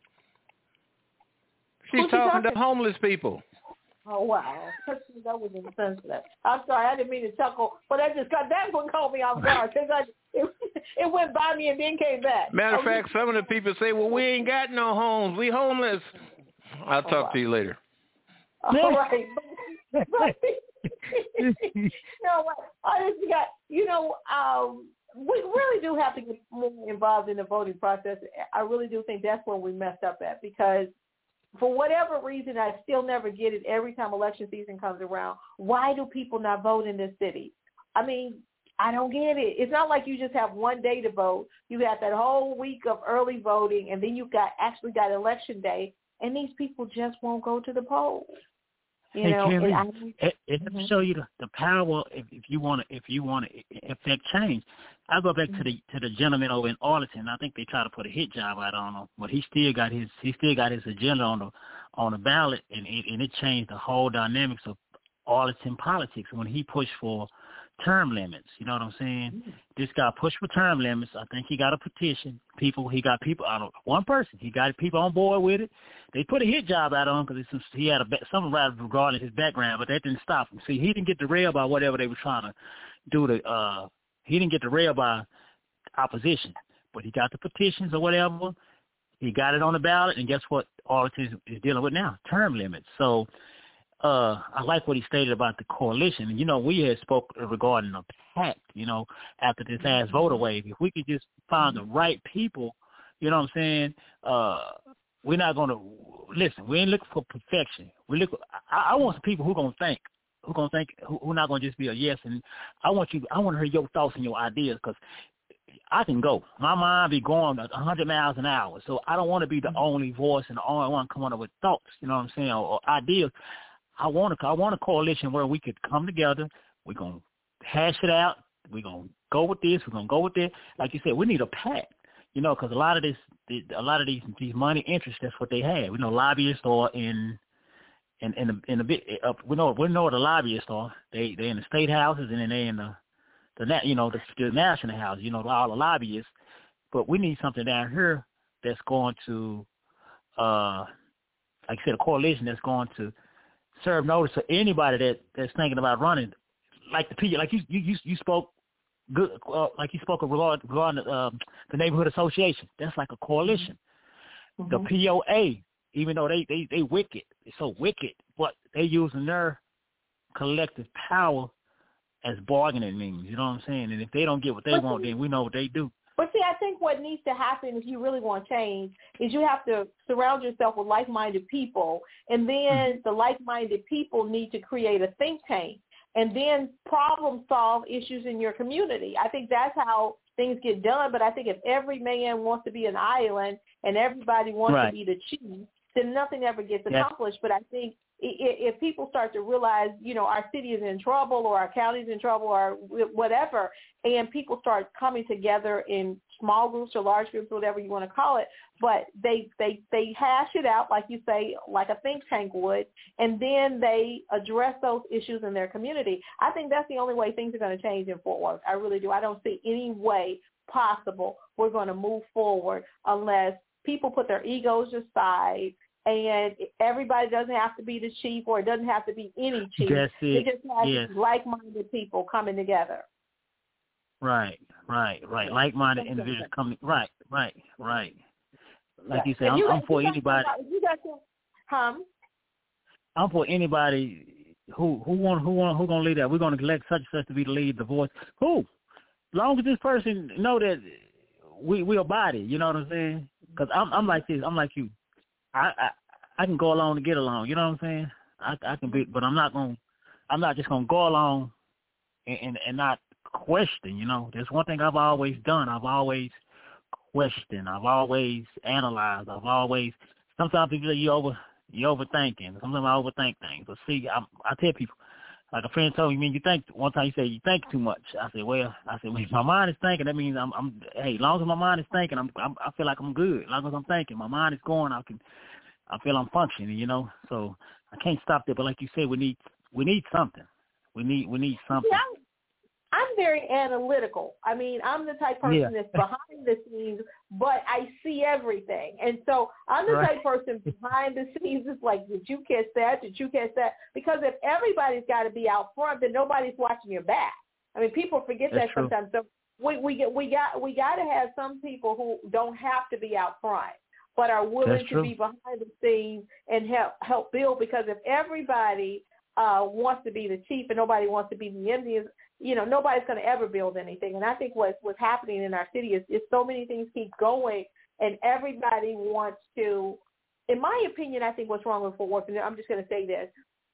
S8: She's
S7: Who's she
S8: talking,
S7: talking
S8: to homeless people.
S7: Oh, wow. That was insensitive. I'm sorry. I didn't mean to chuckle, but that just got, that one caught me off guard because I, it, it went by me and then came back.
S8: Matter of
S7: oh,
S8: fact, some of the people say, well, we ain't got no homes. We homeless. I'll talk oh, wow. to you later.
S7: All right. But, but, you know what? I just got, you know, um, we really do have to get more involved in the voting process. I really do think that's where we messed up at because for whatever reason, I still never get it every time election season comes around. Why do people not vote in this city? I mean, I don't get it. It's not like you just have one day to vote. You got that whole week of early voting, and then you've got actually got election day, and these people just won't go to the polls. You
S4: hey,
S7: know,
S4: Kerry,
S7: and I,
S4: it, it mm-hmm. show you the, the power if, if you want to if you want to affect change. I go back mm-hmm. to the to the gentleman over in Arlington. I think they try to put a hit job out on him, but he still got his he still got his agenda on the on the ballot, and it, and it changed the whole dynamics of Arlington politics when he pushed for term limits. You know what I'm saying? Mm-hmm. This guy pushed for term limits. I think he got a petition. People, he got people. I don't one person. He got people on board with it. They put a hit job out on him because he had a something regarding his background, but that didn't stop him. See, he didn't get derailed by whatever they were trying to do. To uh, he didn't get derailed by opposition, but he got the petitions or whatever. He got it on the ballot, and guess what? Arlington is dealing with now term limits. So. Uh, I like what he stated about the coalition. And, you know, we had spoke regarding a pact, you know, after this last voter wave. If we could just find the right people, you know what I'm saying, uh, we're not going to – listen, we ain't looking for perfection. We look. I, I want some people who are going to think, who going to think, who, who not going to just be a yes. And I want you – I want to hear your thoughts and your ideas because I can go. My mind be going one hundred miles an hour. So I don't want to be the only voice and the only one coming up with thoughts, you know what I'm saying, or, or ideas. I want a, I want a coalition where we could come together. We're going to hash it out. We're going to go with this. We're going to go with that. Like you said, we need a pact, you know, because a lot of this, a lot of these these money interests, that's what they have. We know lobbyists are in, in in the in the bit. Uh, we know we know what the lobbyists are. They they in the state houses and then they in the the you know the, the national house. You know all the lobbyists. But we need something down here that's going to, uh, like I said, a coalition that's going to serve notice to anybody that, that's thinking about running, like the P, like you you you spoke good, uh, like you spoke regarding, regarding um, the neighborhood association. That's like a coalition. Mm-hmm. The P O A, even though they they they wicked, they're so wicked, but they using their collective power as bargaining means. You know what I'm saying? And if they don't get what they but want, then we know what they do.
S7: But see, I think what needs to happen if you really want change is you have to surround yourself with like-minded people, and then mm-hmm. the like-minded people need to create a think tank and then problem solve issues in your community. I think that's how things get done. But I think if every man wants to be an island and everybody wants right. to be the chief, then nothing ever gets accomplished. Yes. But I think if people start to realize, you know, our city is in trouble or our county is in trouble or whatever, and people start coming together in small groups or large groups, whatever you want to call it, but they, they, they hash it out, like you say, like a think tank would, and then they address those issues in their community. I think that's the only way things are going to change in Fort Worth. I really do. I don't see any way possible we're going to move forward unless people put their egos aside, and everybody doesn't have to be the chief, or it doesn't have to be any chief.
S4: That's it.
S7: It just has
S4: yes.
S7: like-minded people coming together.
S4: Right, right, right. Like-minded individuals coming. Right, right, right. Like yeah. you said, I'm,
S7: you,
S4: I'm for
S7: you
S4: anybody.
S7: Got, you got to, um,
S4: I'm for anybody who who want who want who gonna lead that. We're gonna elect such and such to be the lead, the voice. Who? As long as this person know that we we a body. You know what I'm saying? Because I'm I'm like this. I'm like you. I, I I can go along to get along. You know what I'm saying? I I can be, but I'm not gonna. I'm not just gonna go along and, and and not question. You know, there's one thing I've always done. I've always questioned. I've always analyzed. I've always. Sometimes people say you over you overthinking. Sometimes I overthink things. But see, I I tell people. Like a friend told me, man, you think, one time he said, you think too much. I said, well, I said, well, if my mind is thinking, that means I'm, I'm, hey, as long as my mind is thinking, I'm, I'm, I feel like I'm good. As long as I'm thinking, my mind is going, I can, I feel I'm functioning, you know? So I can't stop there. But like you said, we need, we need something. We need, we need something.
S7: Yeah, I'm very analytical. I mean, I'm the type of person
S4: yeah.
S7: that's behind the scenes, but I see everything. And so I'm the
S4: right.
S7: type of person behind the scenes that's like, did you catch that? Did you catch that? Because if everybody's got to be out front, then nobody's watching your back. I mean, people forget
S4: that's
S7: that
S4: true.
S7: sometimes. So we we get we got we got to have some people who don't have to be out front, but are willing to be behind the scenes and help help build. Because if everybody uh, wants to be the chief and nobody wants to be the Indians, you know, nobody's going to ever build anything. And I think what's, what's happening in our city is, is so many things keep going, and everybody wants to, in my opinion, I think what's wrong with Fort Worth, and I'm just going to say this,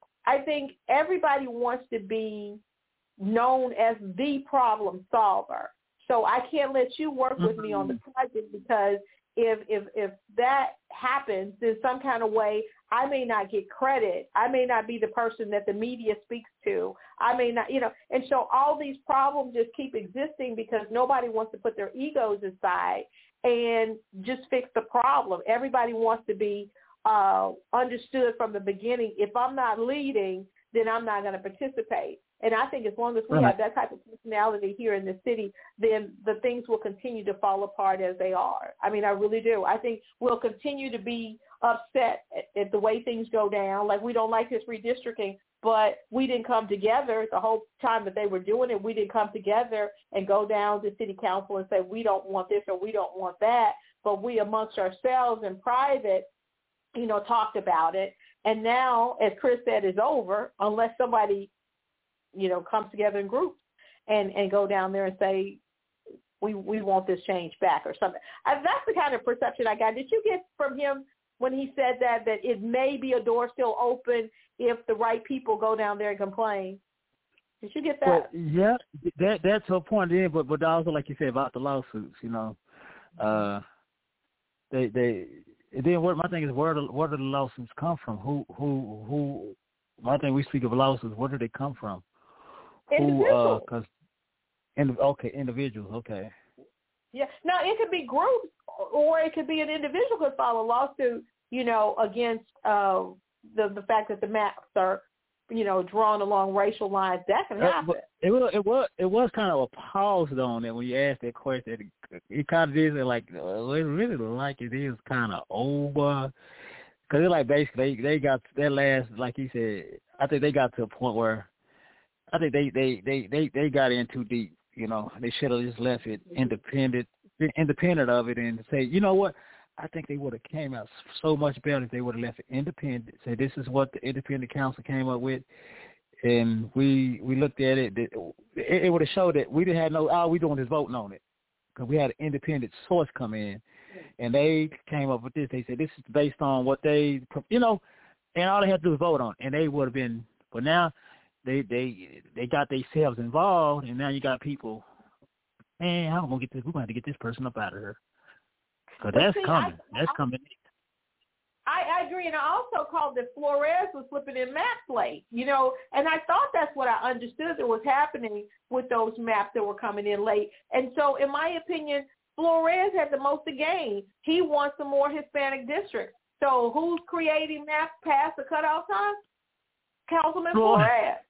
S7: I think everybody wants to be known as the problem solver. So I can't let you work with me on the project because if if if that happens in some kind of way, I may not get credit. I may not be the person that the media speaks to. I may not, you know, and so all these problems just keep existing because nobody wants to put their egos aside and just fix the problem. Everybody wants to be uh, understood from the beginning. If I'm not leading, then I'm not going to participate. And I think as long as we
S4: right.
S7: have that type of personality here in the city, then the things will continue to fall apart as they are. I mean, I really do. I think we'll continue to be upset at, at the way things go down. Like, we don't like this redistricting, but we didn't come together the whole time that they were doing it. We didn't come together and go down to city council and say, we don't want this or we don't want that. But we amongst ourselves in private, you know, talked about it. And now, as Chris said, it's over unless somebody, you know, comes together in groups and, and go down there and say, we we want this change back or something. I, that's the kind of perception I got. Did you get from him when he said that, that it may be a door still open if the right people go down there and complain? Did you get that?
S4: Well, yeah, that that's her point there, but, but also, like you said, about the lawsuits, you know, uh, they, they, then what my thing is, where do, where do the lawsuits come from? Who, who, who, my thing, we speak of lawsuits, where do they come from?
S7: Individuals.
S4: Who, uh, cause, in, okay, individuals, okay.
S7: Yeah. Now, it could be groups, or it could be an individual could file a lawsuit, you know, against uh, the the fact that the maps are, you know, drawn along racial lines. That can happen.
S4: Uh, it was it was it was kind of a pause though on that when you asked that question. It, it kind of is like uh, it really like it is kind of over, because it's like basically they, they got that last, like he said. I think they got to a point where I think they they, they, they, they got in too deep. You know, they should have just left it independent, independent of it, and say, you know what? I think they would have came out so much better if they would have left it independent. Say, this is what the independent council came up with, and we we looked at it. It, it would have showed that we didn't have no, all we doing is voting on it, because we had an independent source come in, and they came up with this. They said this is based on what they, you know, and all they had to do was vote on it, and they would have been. But now they they they got themselves involved, and now you got people. Man, how am I gonna get this? We're gonna have to get this person up out of here. So that's
S7: see,
S4: coming.
S7: I,
S4: that's
S7: I,
S4: coming.
S7: I, I agree, and I also called that Flores was flipping in maps late, you know, and I thought that's what I understood that was happening with those maps that were coming in late. And so, in my opinion, Flores had the most to gain. He wants some more Hispanic districts. So who's creating maps past the cutoff time? Councilman Flores.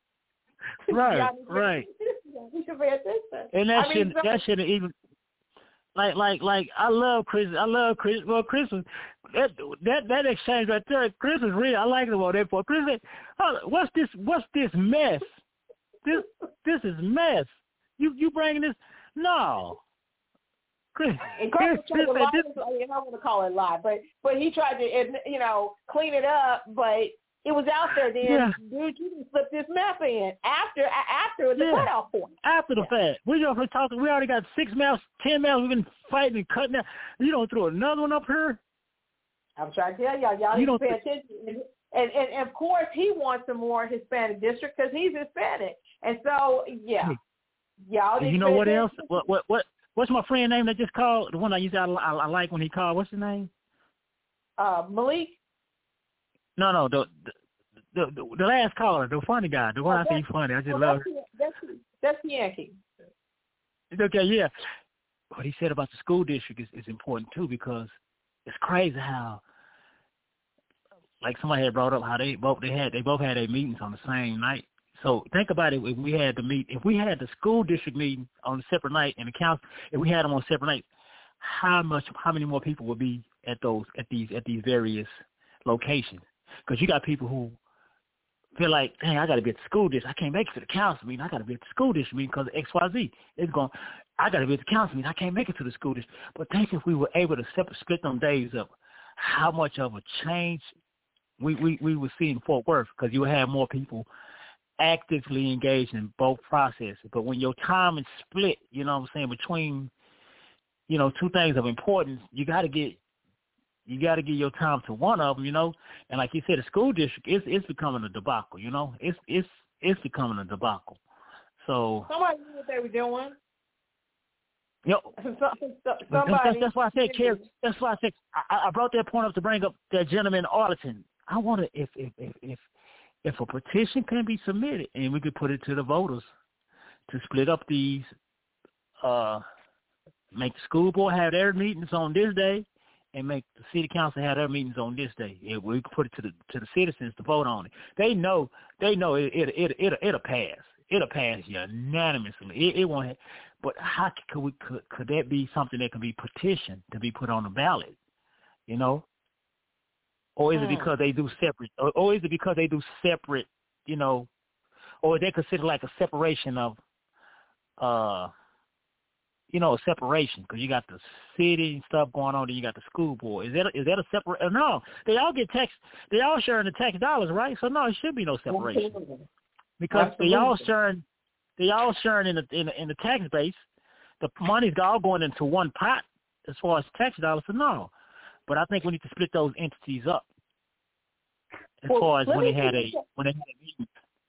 S4: Right, right.
S7: We should pay attention.
S4: And that
S7: I mean,
S4: shouldn't,
S7: so,
S4: that shouldn't even, like, like, like, I love Chris, I love Chris, well, Christmas, that, that, that exchange right there, Chris is real, I like it about that part. Chris said, oh, what's this, what's this mess? This, this is mess. You, you bringing this, no. Chris,
S7: and Chris,
S4: Chris,
S7: Chris
S4: Chris
S7: said,
S4: this,
S7: I don't want to call it lie, but, but he tried to, you know, clean it up, but it was out there then.
S4: Yeah.
S7: Dude, you can slip this map in after after the
S4: yeah.
S7: cutoff point.
S4: After the
S7: yeah.
S4: fact. We just talking, we already got six maps, ten maps, we've been fighting and cutting out. You don't throw another one up here?
S7: I'm trying to tell y'all, y'all
S4: You
S7: need to
S4: don't
S7: pay
S4: th-
S7: attention. And, and, and, and of course, he wants a more Hispanic district because he's Hispanic. And so, yeah, y'all need
S4: You
S7: to
S4: know
S7: pay
S4: what else?
S7: attention.
S4: What what what? What's my friend name that just called? The one I used to, I, I, I like when he called. What's his name?
S7: Uh, Malik.
S4: No, no, the the, the the last caller, the funny guy, the one
S7: Oh,
S4: I think funny. I just
S7: well,
S4: love.
S7: that's, that's, that's Yankee.
S4: Okay, yeah. What he said about the school district is, is important too, because it's crazy how, like somebody had brought up how they both they had they both had their meetings on the same night. So think about it. If we had the meet, if we had the school district meeting on a separate night and the council, if we had them on separate nights, how much, how many more people would be at those at these at these various locations? Because you got people who feel like, dang, I got to be at the school district. I can't make it to the council meeting. I got to be at the school district meeting because of X, Y, Z. It's going, I got to be at the council meeting. I can't make it to the school district. But think if we were able to separate, split them days up, how much of a change we, we, we would see in Fort Worth, because you would have more people actively engaged in both processes. But when your time is split, you know what I'm saying, between, you know, two things of importance, you got to get, you got to give your time to one of them, you know. And like you said, the school district is it's becoming a debacle, you know. It's it's it's becoming a debacle. So
S7: Somebody knew what they were doing.
S4: You know,
S7: Somebody.
S4: that's, that's why I said, Kerry. That's why I said I, I brought that point up to bring up that gentleman Arlington. I wonder if if if if if a petition can be submitted and we could put it to the voters to split up these, uh, make the school board have their meetings on this day, and make the city council have their meetings on this day. If we could put it to the to the citizens to vote on it. They know they know it it it it it'll pass. It'll pass unanimously. It, it won't. Have, but how could we could could that be something that can be petitioned to be put on the ballot? You know, or is it because they do separate? Or, or is it because they do separate? You know, or they consider like a separation of, uh. you know, a separation, because you got the city and stuff going on, then you got the school board. Is that a, is that a separate? Uh, no, they all get tax. They all sharing the tax dollars, right? So no, it should be no separation, because Absolutely. they all sharing. They all sharing in the in the, in the tax base. The money's all going into one pot as far as tax dollars. So no, but I think we need to split those entities up as well, far as when they had a when they had a meeting.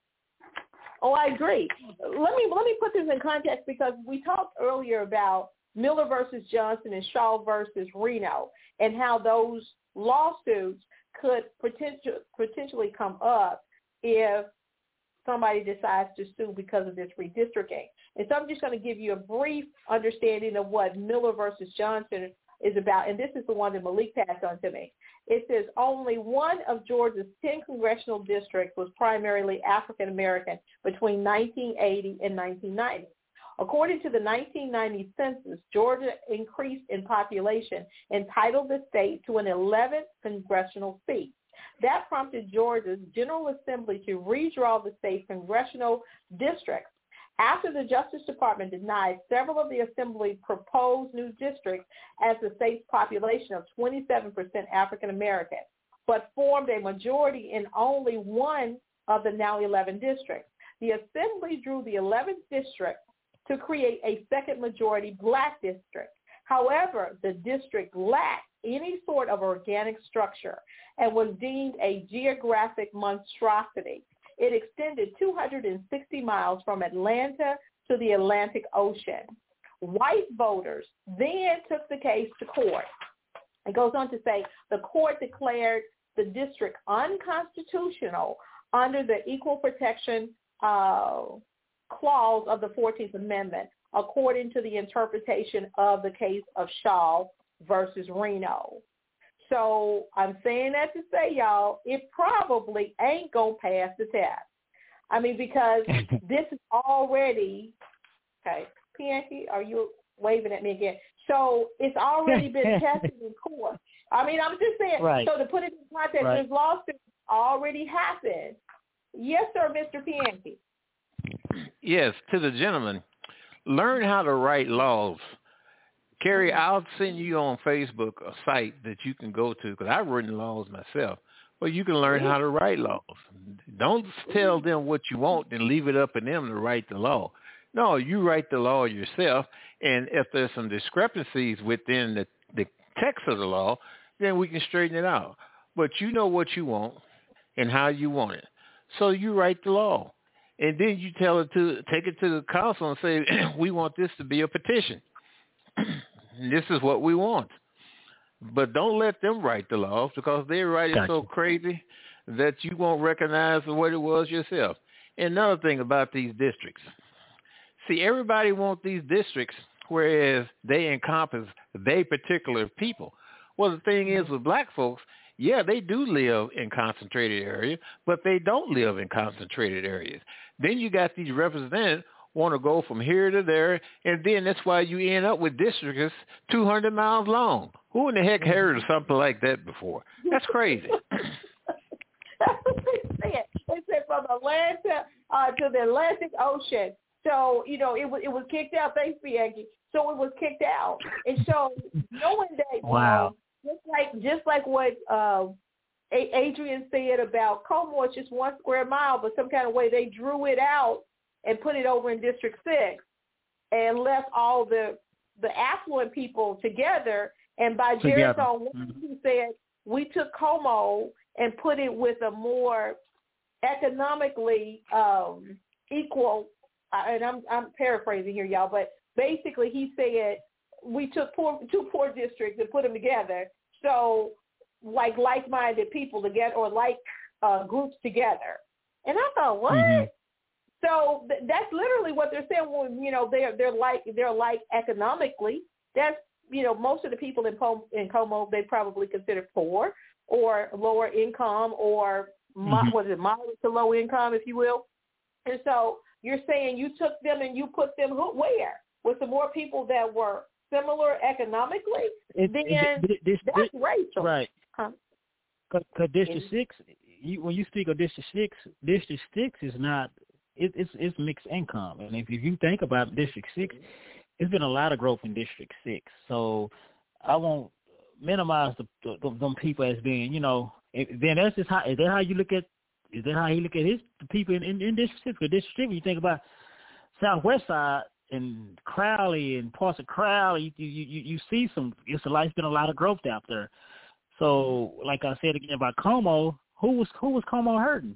S7: Oh, I agree. Let me let me put this in context, because we talked earlier about Miller versus Johnson and Shaw versus Reno, and how those lawsuits could potential, potentially come up if somebody decides to sue because of this redistricting. And so I'm just going to give you a brief understanding of what Miller versus Johnson is about, and this is the one that Malik passed on to me. It says only one of Georgia's ten congressional districts was primarily African-American between nineteen eighty and nineteen ninety. According to the nineteen ninety census, Georgia increased in population, entitled the state to an eleventh congressional seat. That prompted Georgia's General Assembly to redraw the state's congressional districts. After the Justice Department denied several of the Assembly's proposed new districts as the state's population of twenty-seven percent African American, but formed a majority in only one of the now eleven districts. The Assembly drew the eleventh district to create a second majority black district. However, the district lacked any sort of organic structure and was deemed a geographic monstrosity. It extended two hundred sixty miles from Atlanta to the Atlantic Ocean. White voters then took the case to court. It goes on to say the court declared the district unconstitutional under the Equal Protection uh, Clause of the fourteenth Amendment, according to the interpretation of the case of Shaw versus Reno. So I'm saying that to say, y'all, it probably ain't going to pass the test. I mean, because this is already, okay, Pianki, are you waving at me again? So it's already been tested in court. I mean, I'm just saying,
S4: right.
S7: So to put it in context,
S4: right.
S7: this lawsuit already happened. Yes, sir, Mister Pianki.
S8: Yes, to the gentleman, learn how to write laws. Kerry, I'll send you on Facebook a site that you can go to, because I've written laws myself, where you can learn how to write laws. Don't tell them what you want and leave it up to them to write the law. No, you write the law yourself, and if there's some discrepancies within the, the text of the law, then we can straighten it out. But you know what you want and how you want it. So you write the law. And then you tell it to take it to the council and say, we want this to be a petition. This is what we want. But don't let them write the laws because they write it gotcha. so crazy that you won't recognize what it was yourself. And another thing about these districts. See, everybody wants these districts, whereas they encompass they particular people. Well, the thing is with black folks, yeah, they do live in concentrated areas, but they don't live in concentrated areas. Then you got these representatives want to go from here to there, and then that's why you end up with districts two hundred miles long. Who in the heck heard of something like that before? That's crazy.
S7: That's what they said. They said from Atlanta uh, to the Atlantic Ocean. So, you know, it was it was kicked out. Thanks, Bianchi. So it was kicked out. And so knowing that,
S4: wow.
S7: you know, just like just like what uh, Adrian said about Como, it's just one square mile, but some kind of way they drew it out and put it over in District Six and left all the the affluent people together. And by Jerry's own words, he said, we took Como and put it with a more economically um, equal, uh, and I'm I'm paraphrasing here, y'all, but basically he said we took poor, two poor districts and put them together, so like like-minded people together or like uh, groups together. And I thought, what? Mm-hmm. So th- that's literally what they're saying. When, you know, they're they're like they're like economically. That's, you know, most of the people in Como, in Como they probably consider poor or lower income or mm-hmm. mo- was it moderate to low income, if you will. And so you're saying you took them and you put them who, where? With some more people that were similar economically,
S4: it,
S7: then
S4: it, it, this,
S7: that's
S4: this,
S7: racial.
S4: Right.
S7: Huh?
S4: Because District Six, you, when you speak of District Six, District Six is not. It, it's it's mixed income, and if, if you think about District Six, it's been a lot of growth in District Six. So I won't minimize the, the them people as being, you know. Then that's just how. Is that how you look at? Is that how you look at his the people in, in, in District Six? District Six, when you think about Southwest Side and Crowley and parts of Crowley, you you you, you see some. It's a lot. It's been a lot of growth out there. So, like I said again about Como, who was who was Como hurting?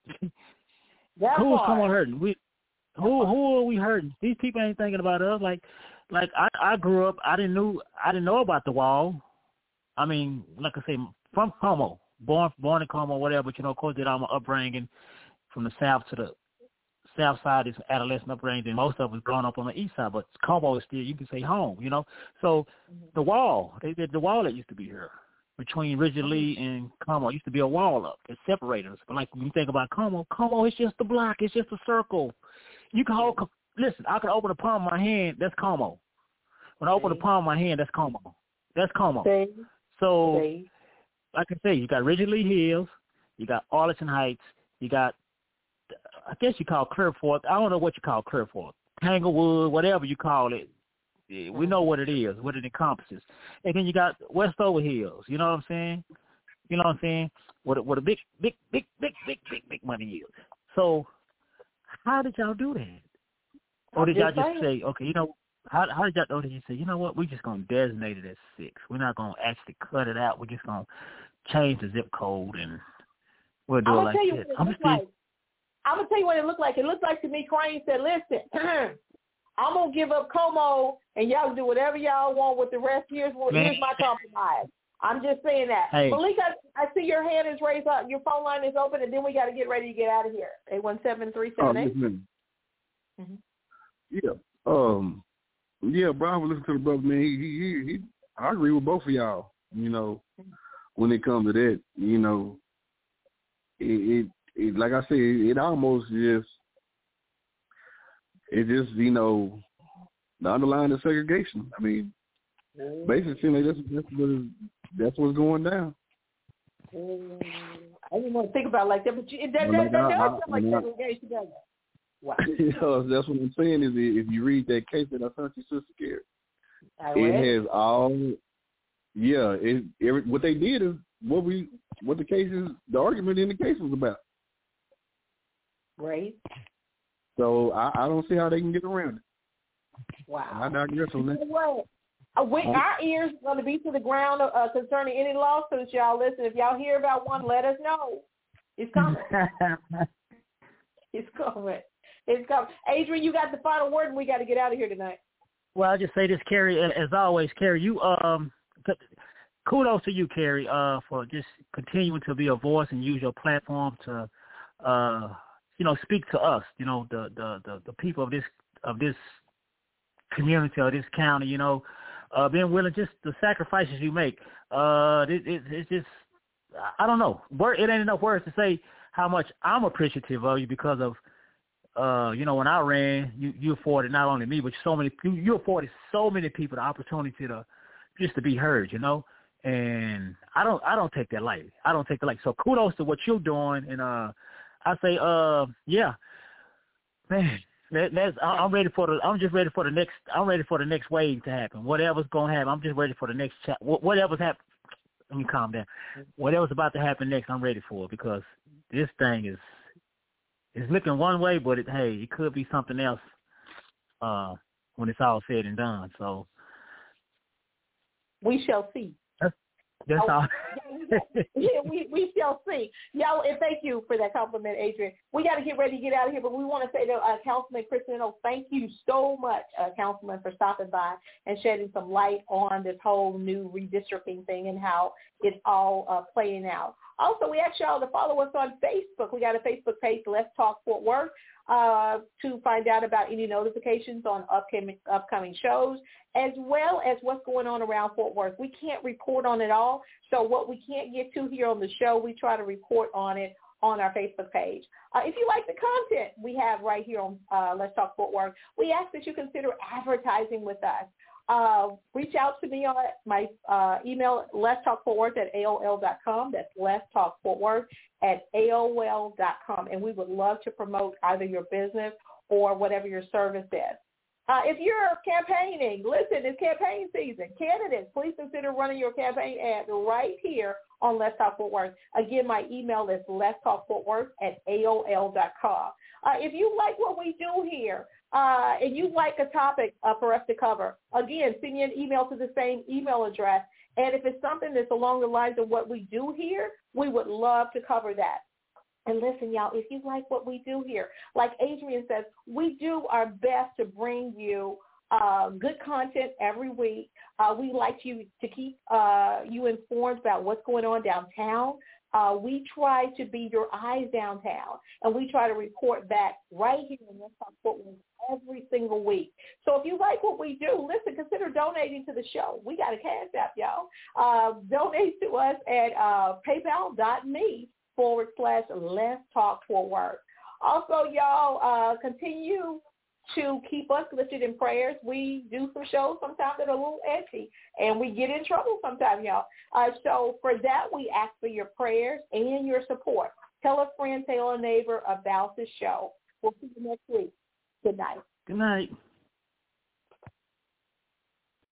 S7: That
S4: who was
S7: part.
S4: Como hurting? We who who are we hurting? These people ain't thinking about us. Like like I, I grew up. I didn't know I didn't know about the wall. I mean, like I say, from Como, born born in Como, whatever. But you know, of course, did all my upbringing from the south to the south side is adolescent upbringing. And most of us growing up on the east side, but Como is still, you can say, home. You know, so mm-hmm. the wall, they did the wall that used to be here. Between Richard Lee and Como, used to be a wall up that separated us. But like when you think about Como, Como is just a block. It's just a circle. You can hold, listen, I can open the palm of my hand. That's Como. When I open the palm of my hand, that's Como. That's Como.
S7: See?
S4: So,
S7: See?
S4: like I say, you got Richard Lee Hills. You got Arlington Heights. You got, I guess you call Clearforth. I don't know what you call Clearforth. Tanglewood, whatever you call it. We know what it is, what it encompasses. And then you got Westover Hills, you know what I'm saying? You know what I'm saying? What a, what a big, big, big, big, big, big, big money is. So how did y'all do that? Or did y'all just say, okay, you know, how how did y'all, or did you say, you know what, we're just going to designate it as six. We're not going to actually cut it out. We're just going to change the zip code and we'll do
S7: I'm
S4: it like this.
S7: I'm going to tell you what it looked like. It looked like to me, Crane said, listen, I'm going to give up Como, and y'all can do whatever y'all want with the rest. Here's, here's my compromise. I'm just saying that.
S4: Hey.
S7: Malika, I see your hand is raised up. Your phone line is open, and then we got to get ready to get out of here. eight one seven, three seven eight.
S6: Oh, mm-hmm. Yeah. Um, yeah, Brian was listening to the brother, man. He, he, he, I agree with both of y'all, you know, when it comes to that. You know, it, it, it like I said, it almost just, it just, you know, the underlying of segregation. I mean, mm-hmm. basically, that's that's what is, that's what's going down.
S7: Mm, I didn't want to think about it like that, but you, that, that, that does sound like segregation, doesn't it? Wow.
S6: You know, that's what I'm saying is if you read that case that I sent you, Sister Carrie, it has all, yeah, it, every, what they did is what we, what the case is, the argument in the case was about.
S7: Right.
S6: So I, I don't see how they can get around it.
S7: Wow.
S6: I digress on that.
S7: You know what? Uh, we, our ears are going to be to the ground uh, concerning any lawsuits, y'all. Listen, if y'all hear about one, let us know. It's coming. It's coming. It's coming. Adrian, you got the final word, and we got to get out of here tonight.
S4: Well, I'll just say this, Carrie. As always, Carrie, you um, kudos to you, Carrie, uh, for just continuing to be a voice and use your platform to, uh, you know, speak to us. You know, the the the, the people of this of this community or this county. You know, uh, being willing, just the sacrifices you make. Uh, it, it, it's just, I don't know. Word, it ain't enough words to say how much I'm appreciative of you because of. Uh, you know, when I ran, you, you afforded not only me, but so many, you, you afforded so many people the opportunity to just to be heard, you know, and I don't, I don't take that lightly. I don't take that lightly. So kudos to what you're doing. And, uh, I say, uh, yeah, man, that, that's, I'm ready for the, I'm just ready for the next, I'm ready for the next wave to happen. Whatever's going to happen, I'm just ready for the next chat. Whatever's happening, let me calm down. Whatever's about to happen next, I'm ready for it because this thing is, it's looking one way, but it, hey, it could be something else uh, when it's all said and done. So
S7: we shall see.
S4: That's, that's
S7: oh,
S4: all.
S7: yeah, we we shall see. Y'all, and thank you for that compliment, Adrian. We got to get ready to get out of here, but we want to say to uh, Councilman Kristen, oh, thank you so much, uh, Councilman, for stopping by and shedding some light on this whole new redistricting thing and how it's all uh, playing out. Also, we ask y'all to follow us on Facebook. We got a Facebook page, Let's Talk Fort Worth, uh, to find out about any notifications on upcoming upcoming shows, as well as what's going on around Fort Worth. We can't report on it all, so what we can't get to here on the show, we try to report on it on our Facebook page. Uh, if you like the content we have right here on uh, Let's Talk Fort Worth, we ask that you consider advertising with us. Uh, reach out to me on my uh, email, let's talk fort worth at A O L dot com. That's let's talk fort worth at A O L dot com. And we would love to promote either your business or whatever your service is. Uh, if you're campaigning, listen, it's campaign season. Candidates, please consider running your campaign ad right here on Let's Talk Fort Worth. Again, my email is let's talk fort worth at A O L dot com. Uh, if you like what we do here, Uh, and you like a topic uh, for us to cover, again, send me an email to the same email address. And if it's something that's along the lines of what we do here, we would love to cover that. And listen, y'all, if you like what we do here, like Adrian says, we do our best to bring you uh, good content every week. Uh, we like you to keep uh, you informed about what's going on downtown. Uh, we try to be your eyes downtown, and we try to report back right here in Let's Talk Fort Worth every single week. So if you like what we do, listen, consider donating to the show. We got a cash app, y'all. Uh, donate to us at uh, paypal.me forward slash Let's Talk Fort Worth. Also, y'all, uh, continue to keep us lifted in prayers. We do some shows sometimes that are a little edgy, and we get in trouble sometimes, y'all. Uh, so for that, we ask for your prayers and your support. Tell a friend, tell a neighbor about the show. We'll see you next week. Good night.
S4: Good night.